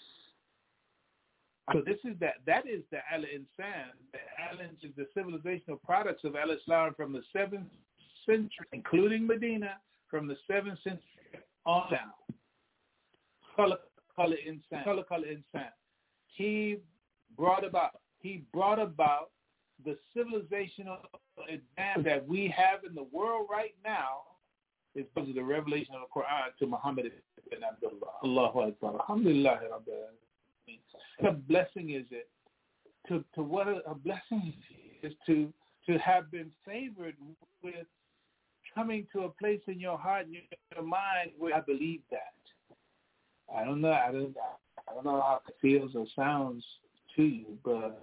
So this is that, that is the Al-Insan. The Al-Insan is the civilizational products of Al-Islam from the seventh century, including Medina, from the seventh century on down. Khalaq al-Insan. Khalaq al-Insan. He brought about, he brought about the civilizational advance that we have in the world right now is because of the revelation of the Quran to Muhammad ibn Abdullah. Allahu Akbar. Alhamdulillah. What a blessing is it to, to what a, a blessing is to to have been favored with coming to a place in your heart and your mind where I believe that. I don't know. I don't. I don't know how it feels or sounds to you, but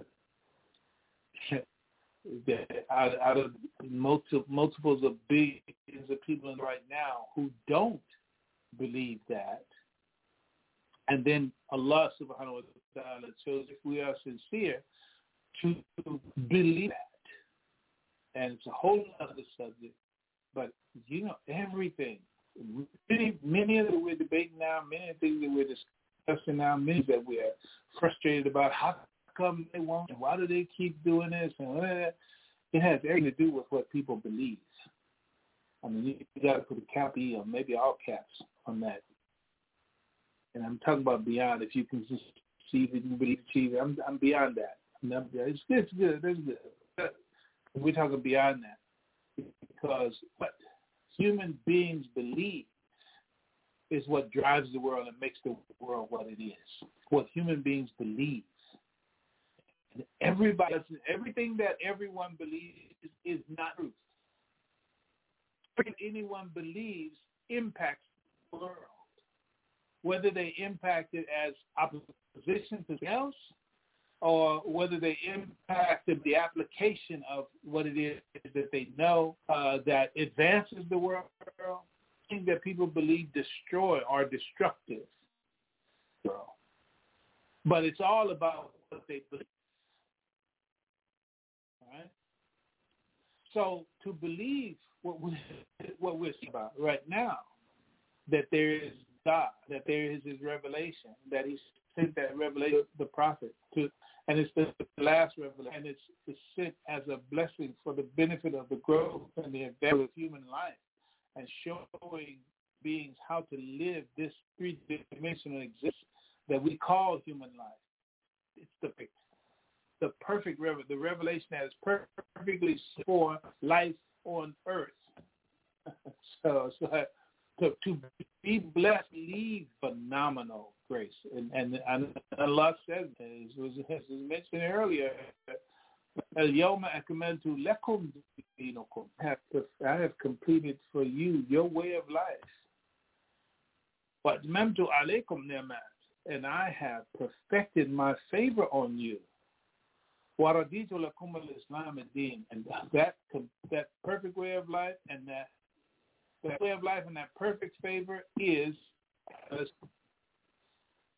out, out of multiple, multiples of billions of people right now who don't believe that, and then Allah subhanahu wa ta'ala shows if we are sincere to believe that. And it's a whole other subject. But, you know, everything, many, many of the we're debating now, many of the things that we're discussing now, many that we're frustrated about, how come they won't, and why do they keep doing this? And it has everything to do with what people believe. I mean, you, you got to put a cap E or maybe all caps on that. And I'm talking about beyond. If you can just see it, you can believe achieve it. I'm, I'm beyond that. I'm not, it's, it's good. It's good. But we're talking beyond that because what human beings believe is what drives the world and makes the world what it is. What human beings believe. And everybody, everything that everyone believes is, is not truth. What anyone believes impacts the world. Whether they impact it as opposition to something else or whether they impacted the application of what it is that they know uh, that advances the world, things that people believe destroy or destructive. But it's all about what they believe. All right? So to believe what, we, what we're saying about right now, that there is God, that there is his revelation, that he sent that revelation to the prophet, to, and it's the last revelation, and it's, it's sent as a blessing for the benefit of the growth and the advancement of human life, and showing beings how to live this three-dimensional existence that we call human life. It's the the perfect revelation, the revelation that is perfectly for life on earth. so, so To, to be blessed, leave phenomenal grace. And, and, and Allah says, as was, as was mentioned earlier, الْيَوْمَ أَكْمَلْتُ لَكُمْ دِينَكُمْ I have completed for you your way of life. وَأَتْمَمْتُ عَلَيْكُمْ نِعْمَةً And I have perfected my favor on you. وَرَضِيتُ لَكُمُ الْإِسْلَامَ الدِّينَ And that, that perfect way of life and that that way of life and that perfect favor is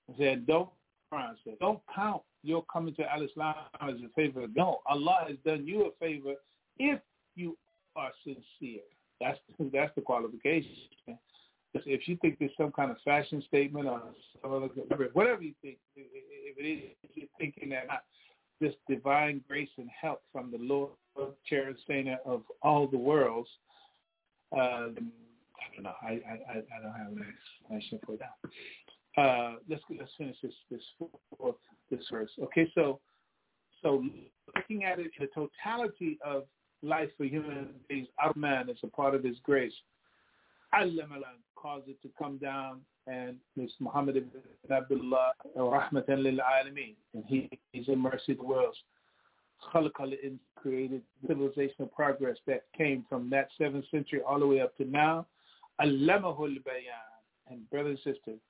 He said, don't said, don't count your coming to Al-Islam as a favor. No, Allah has done you a favor if you are sincere. That's that's the qualification. If you think there's some kind of fashion statement or some other, whatever you think, if it is, if you're thinking that not this divine grace and help from the Lord, cherished Savior of all the worlds, uh, I don't know. I, I, I don't have an explanation for that. Uh, let's let's finish this this this verse. Okay, so so looking at it, the totality of life for human beings, our man is a part of His grace. Allah caused it to come down, and this Muhammad ibn Abdullah rahmatan lil alamin, and he he's a mercy to the world. Khalaqal created civilizational progress that came from that seventh century all the way up to now. Allamahul bayan, and brothers and sisters,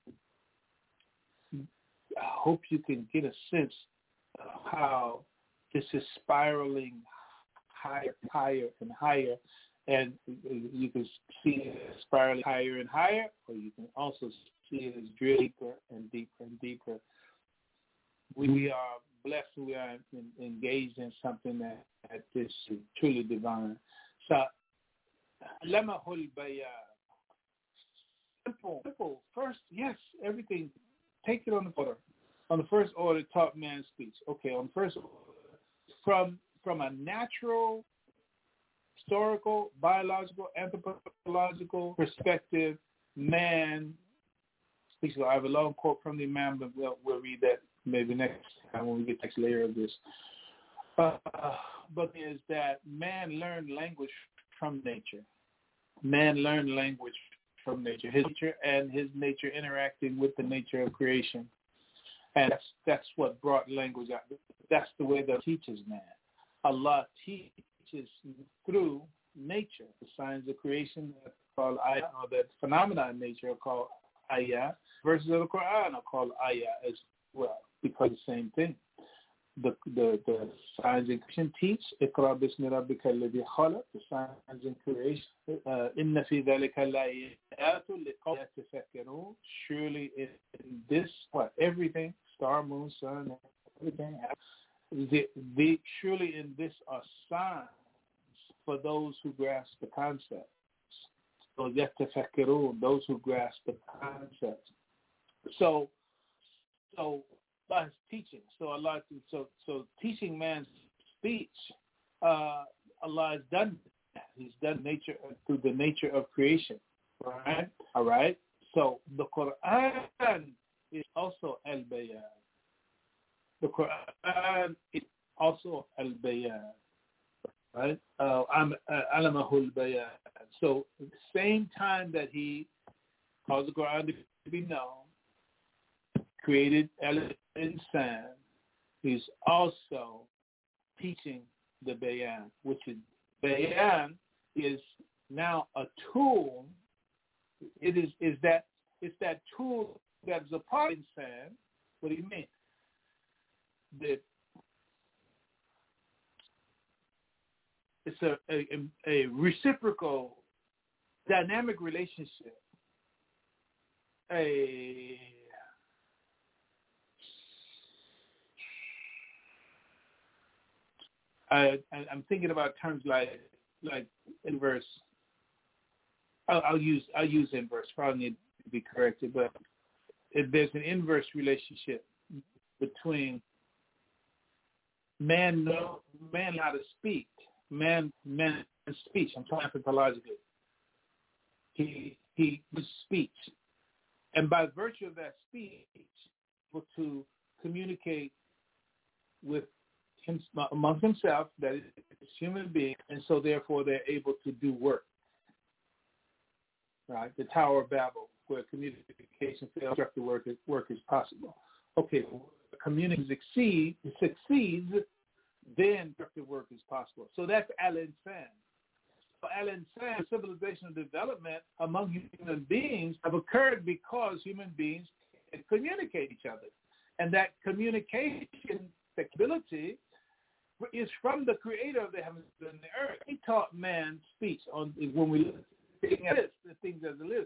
I hope you can get a sense of how this is spiraling higher, higher, and higher. And you can see it spiraling higher and higher, or you can also see it as deeper and deeper and deeper. We are blessed. We are in, engaged in something that, that is truly divine. So, lamahul bayan. Simple, simple. First, yes, everything. Take it on the order. On the first order, taught man's speech. Okay, on the first order, from from a natural, historical, biological, anthropological perspective, man speaks. I have a long quote from the Imam, but we'll, we'll read that maybe next time when we get the next layer of this. Uh, but is that man learned language from nature. Man learned language from nature, his nature and his nature interacting with the nature of creation. And that's, that's what brought language out. That's the way that teaches man. Allah teaches through nature. The signs of creation are called ayah, or that phenomena in nature are called ayah. Verses of the Quran are called ayah as well, because the same thing. The the, the signs in creation teach, Iqra bismi rabbika alladhi khalaq, the signs in creation, inna fi dhalika la'ayatun liqawmin yatafakkarun, surely in this, what, everything, star, moon, sun, everything, the, the, surely in this are signs for those who grasp the concepts. So yatafakkarun, those who grasp the concepts. So, so, Allah's teaching. So Allah, so so teaching man's speech. Uh, Allah has done that. He's done nature through the nature of creation. Right. All right. So the Quran is also al-bayan. The Quran is also al-bayan. Right. Uh, Alamahul bayan. So at the same time that He caused the Quran to be known, created al-insan, he's also teaching the bayan, which is, bayan is now a tool. It is is that it's that tool that is a part of insan. What do you mean? That it's a, a a reciprocal, dynamic relationship. A I, I'm thinking about terms like like inverse. I'll, I'll use I'll use inverse. Probably need to be corrected, but if there's an inverse relationship between man know man how to speak, man man speech. I'm talking anthropologically. He he his speech, and by virtue of that speech, able to communicate with amongst themselves, that is human beings, and so therefore they're able to do work. Right, the Tower of Babel, where communication fails, constructive work is, work is possible. Okay, community succeed, succeeds, then constructive work is possible. So that's al-insan. So al-insan, civilizational development among human beings have occurred because human beings can communicate each other, and that communication ability is from the Creator of the heavens and the earth. He taught man speech on when we look at this, the things as a list.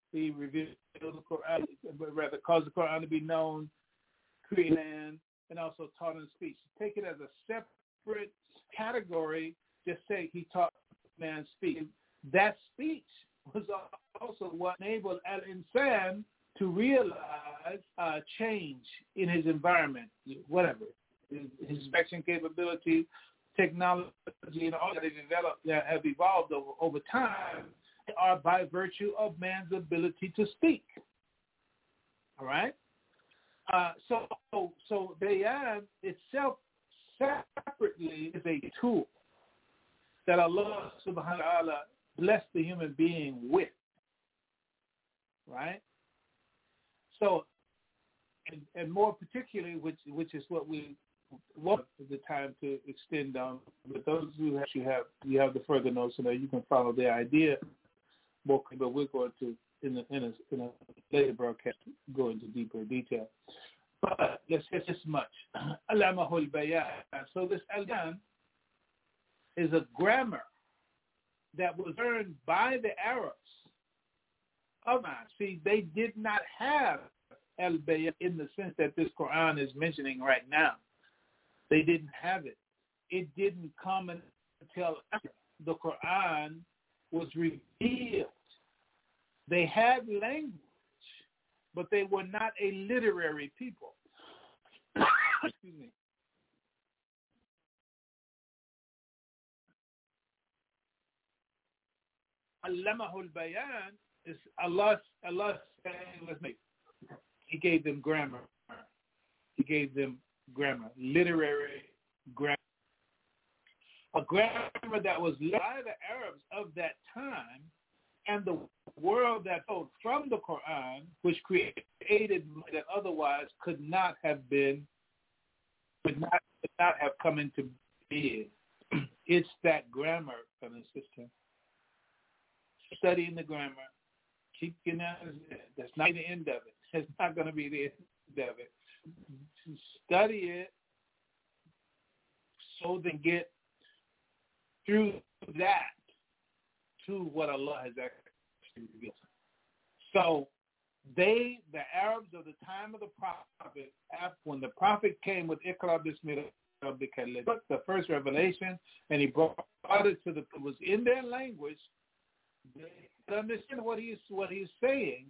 He revealed the Quran, but rather caused the Quran to be known, created man, and also taught in speech. Take it as a separate category. Just say he taught man speech. That speech was also what enabled al-insan to realize uh, change in his environment, whatever. His, his action capability, technology, and all that have developed, that have evolved over, over time are by virtue of man's ability to speak. All right? Uh, so, so Bayan itself separately is a tool that Allah subhanahu wa ta'ala blessed the human being with. Right? So, and, and more particularly, which which is what we want the time to extend on. But those who actually have you have the further notes, so that you can follow the idea more. But we're going to in a, in a, in a later broadcast go into deeper detail. But let's say this much. Alamahul bayan. So this al-bayan is a grammar that was learned by the Arabs. Oh my! See, they did not have al-bayan in the sense that this Quran is mentioning right now. They didn't have it. It didn't come until after the Quran was revealed. They had language, but they were not a literary people. Excuse me. Allamahul bayan is Allah. Allah saying, "Let's make." He gave them grammar. He gave them grammar, literary grammar, a grammar that was learned by the Arabs of that time, and the world that flowed from the Quran, which created that otherwise could not have been, could not, could not have come into being. It's that grammar, brother and sister. Studying the grammar, keeping that. That's not the end of it. It's not going to be the end of it. Study it so they get through that to what Allah has actually revealed. So they, the Arabs of the time of the Prophet, when the Prophet came with Iqra Bismi Rabbika, he took the first revelation and he brought it to the, it was in their language. They could understand what he's what he's saying.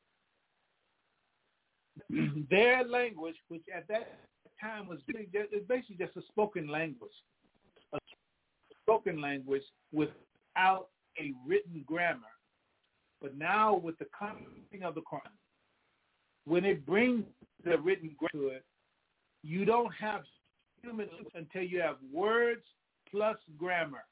Their language, which at that time was basically just a spoken language, a spoken language without a written grammar. But now with the coming of the Quran, when it brings the written grammar to it, you don't have human until you have words plus grammar.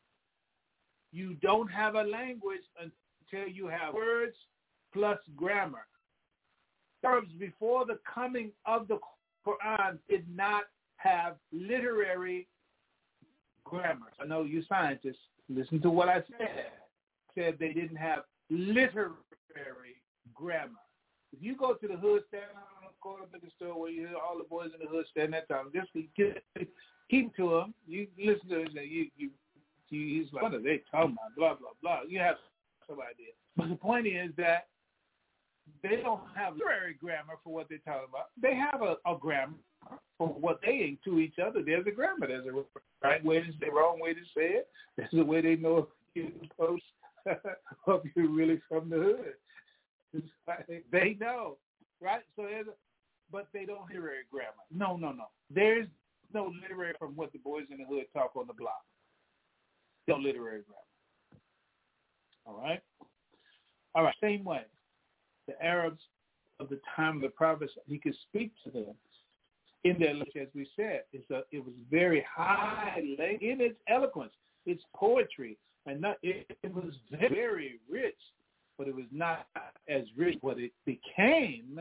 You don't have a language until you have words plus grammar. Arabs before the coming of the Quran did not have literary grammar. I know you scientists, listen to what I said. I said they didn't have literary grammar. If you go to the hood, stand on the corner of the store where you hear all the boys in the hood stand that time, just keep, keep to them. You listen to them, you, you, you, he's like, what are they talking about? Blah, blah, blah. You have some idea. But the point is that they don't have literary grammar for what they're talking about. They have a, a grammar for what they ain't to each other. There's a grammar. There's a right way to say, wrong way to say it. There's a way they know if you're close or if you're really from the hood. Like, they know, right? So there's a, but they don't have literary grammar. No, no, no. There's no literary from what the boys in the hood talk on the block. No literary grammar. All right? All right, same way. The Arabs of the time of the Prophet, he could speak to them in their language, as we said. It's a, it was very high in its eloquence, its poetry, and not, it, it was very rich, but it was not as rich what it became.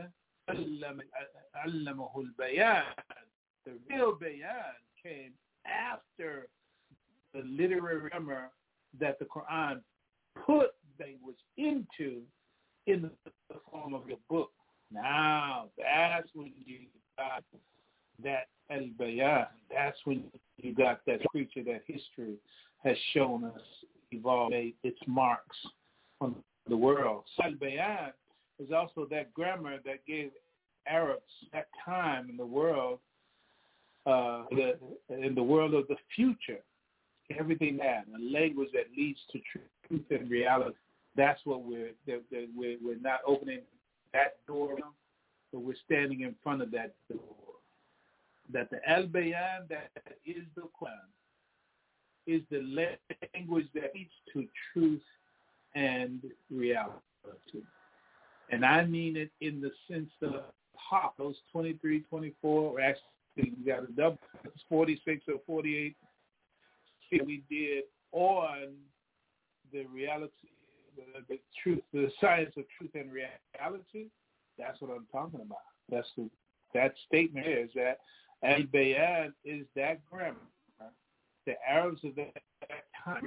Allamahul bayan. The real bayan came after the literary grammar that the Quran put language into in the form of your book. Now, that's when you got that al-bayan. That's when you got that creature that history has shown us evolve its marks from the world. Al-Bayan is also that grammar that gave Arabs that time in the world, uh, the, in the world of the future, everything that, a language that leads to truth and reality. That's what we're, that, that we're, we're not opening that door, but we're standing in front of that door. That the Al-Bayan, that is the Quran, is the language that leads to truth and reality. And I mean it in the sense of hop, those twenty-three, twenty-four, or actually we got a double, forty-six or forty-eight we did on the reality, the, the truth, the science of truth and reality. That's what I'm talking about. That's the, that statement is that Al-Bayan is that grammar the Arabs of that time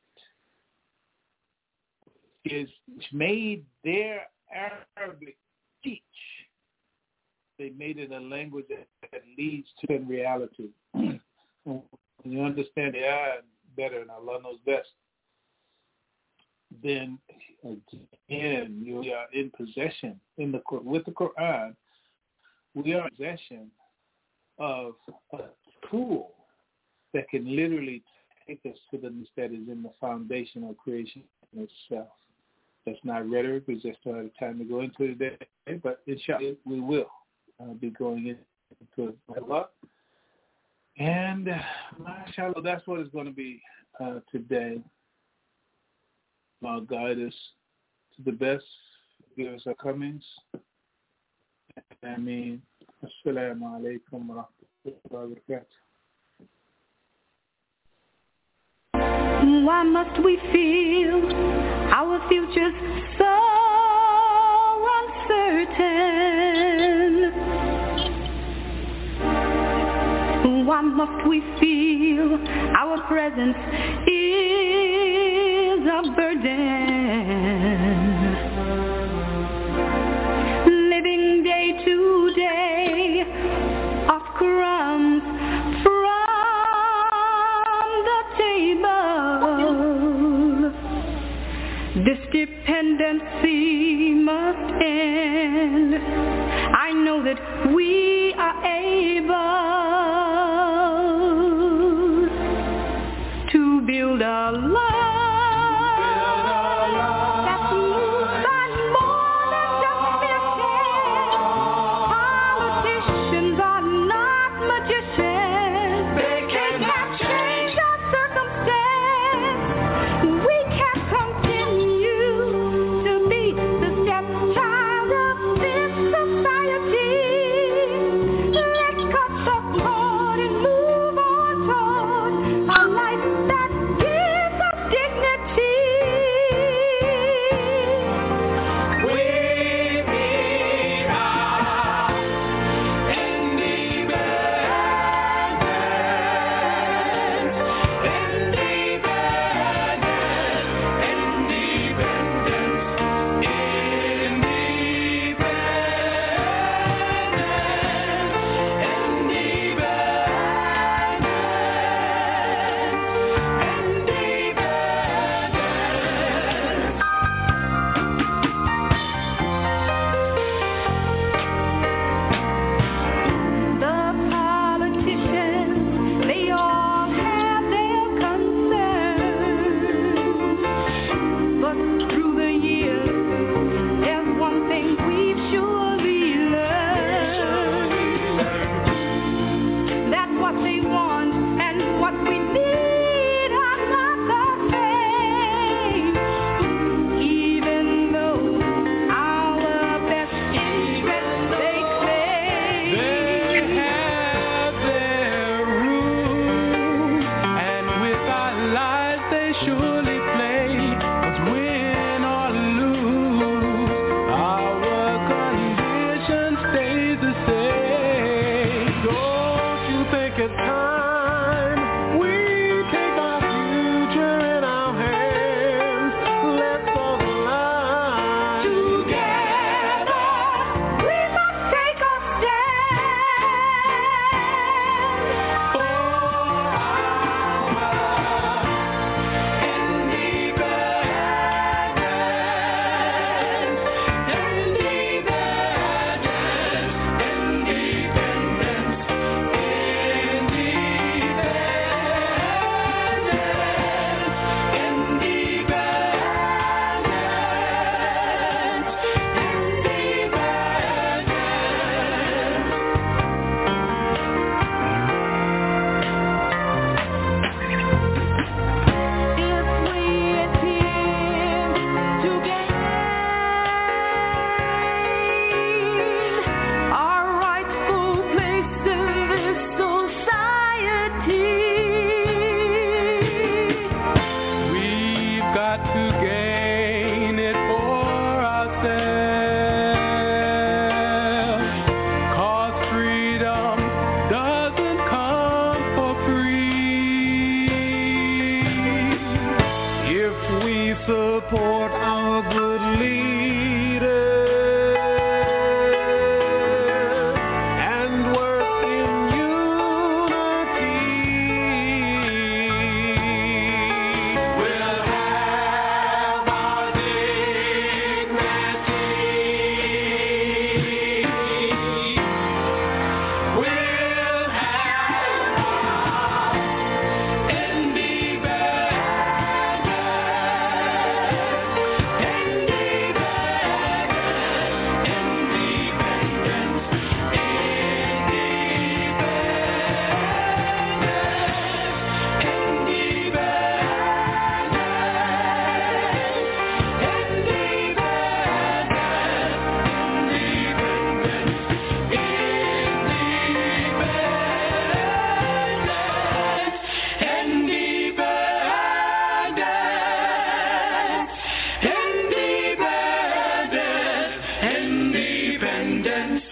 is made their Arabic speech. They made it a language that, that leads to reality. When you understand the ayah better, and Allah knows best, then again you are in possession in the with the Quran. We are in possession of a tool that can literally take us to the that is in the foundation of creation itself. That's not rhetoric. We just don't have time to go into it today, but inshallah we will uh, be going into it. And uh, mashallah, that's what it's going to be uh, today. Allah guide us to the best, give us our comings. Ameen. Assalamu alaikum wa rahmatullahi wa barakatuh. Why must we feel our future's so uncertain? Why must we feel our present is a burden? Living day to day off crumbs from the table. This dependency must end. I know that we are able to build a life that's moved by more than just mission. Politicians are not magicians. They cannot change our circumstance. We can't continue to be the stepchild of this society. Let's cut the cord and move on toward a life that gives us if we support our good leaders and work in unity, we'll have our dignity. We'll have our independence, independence, independence.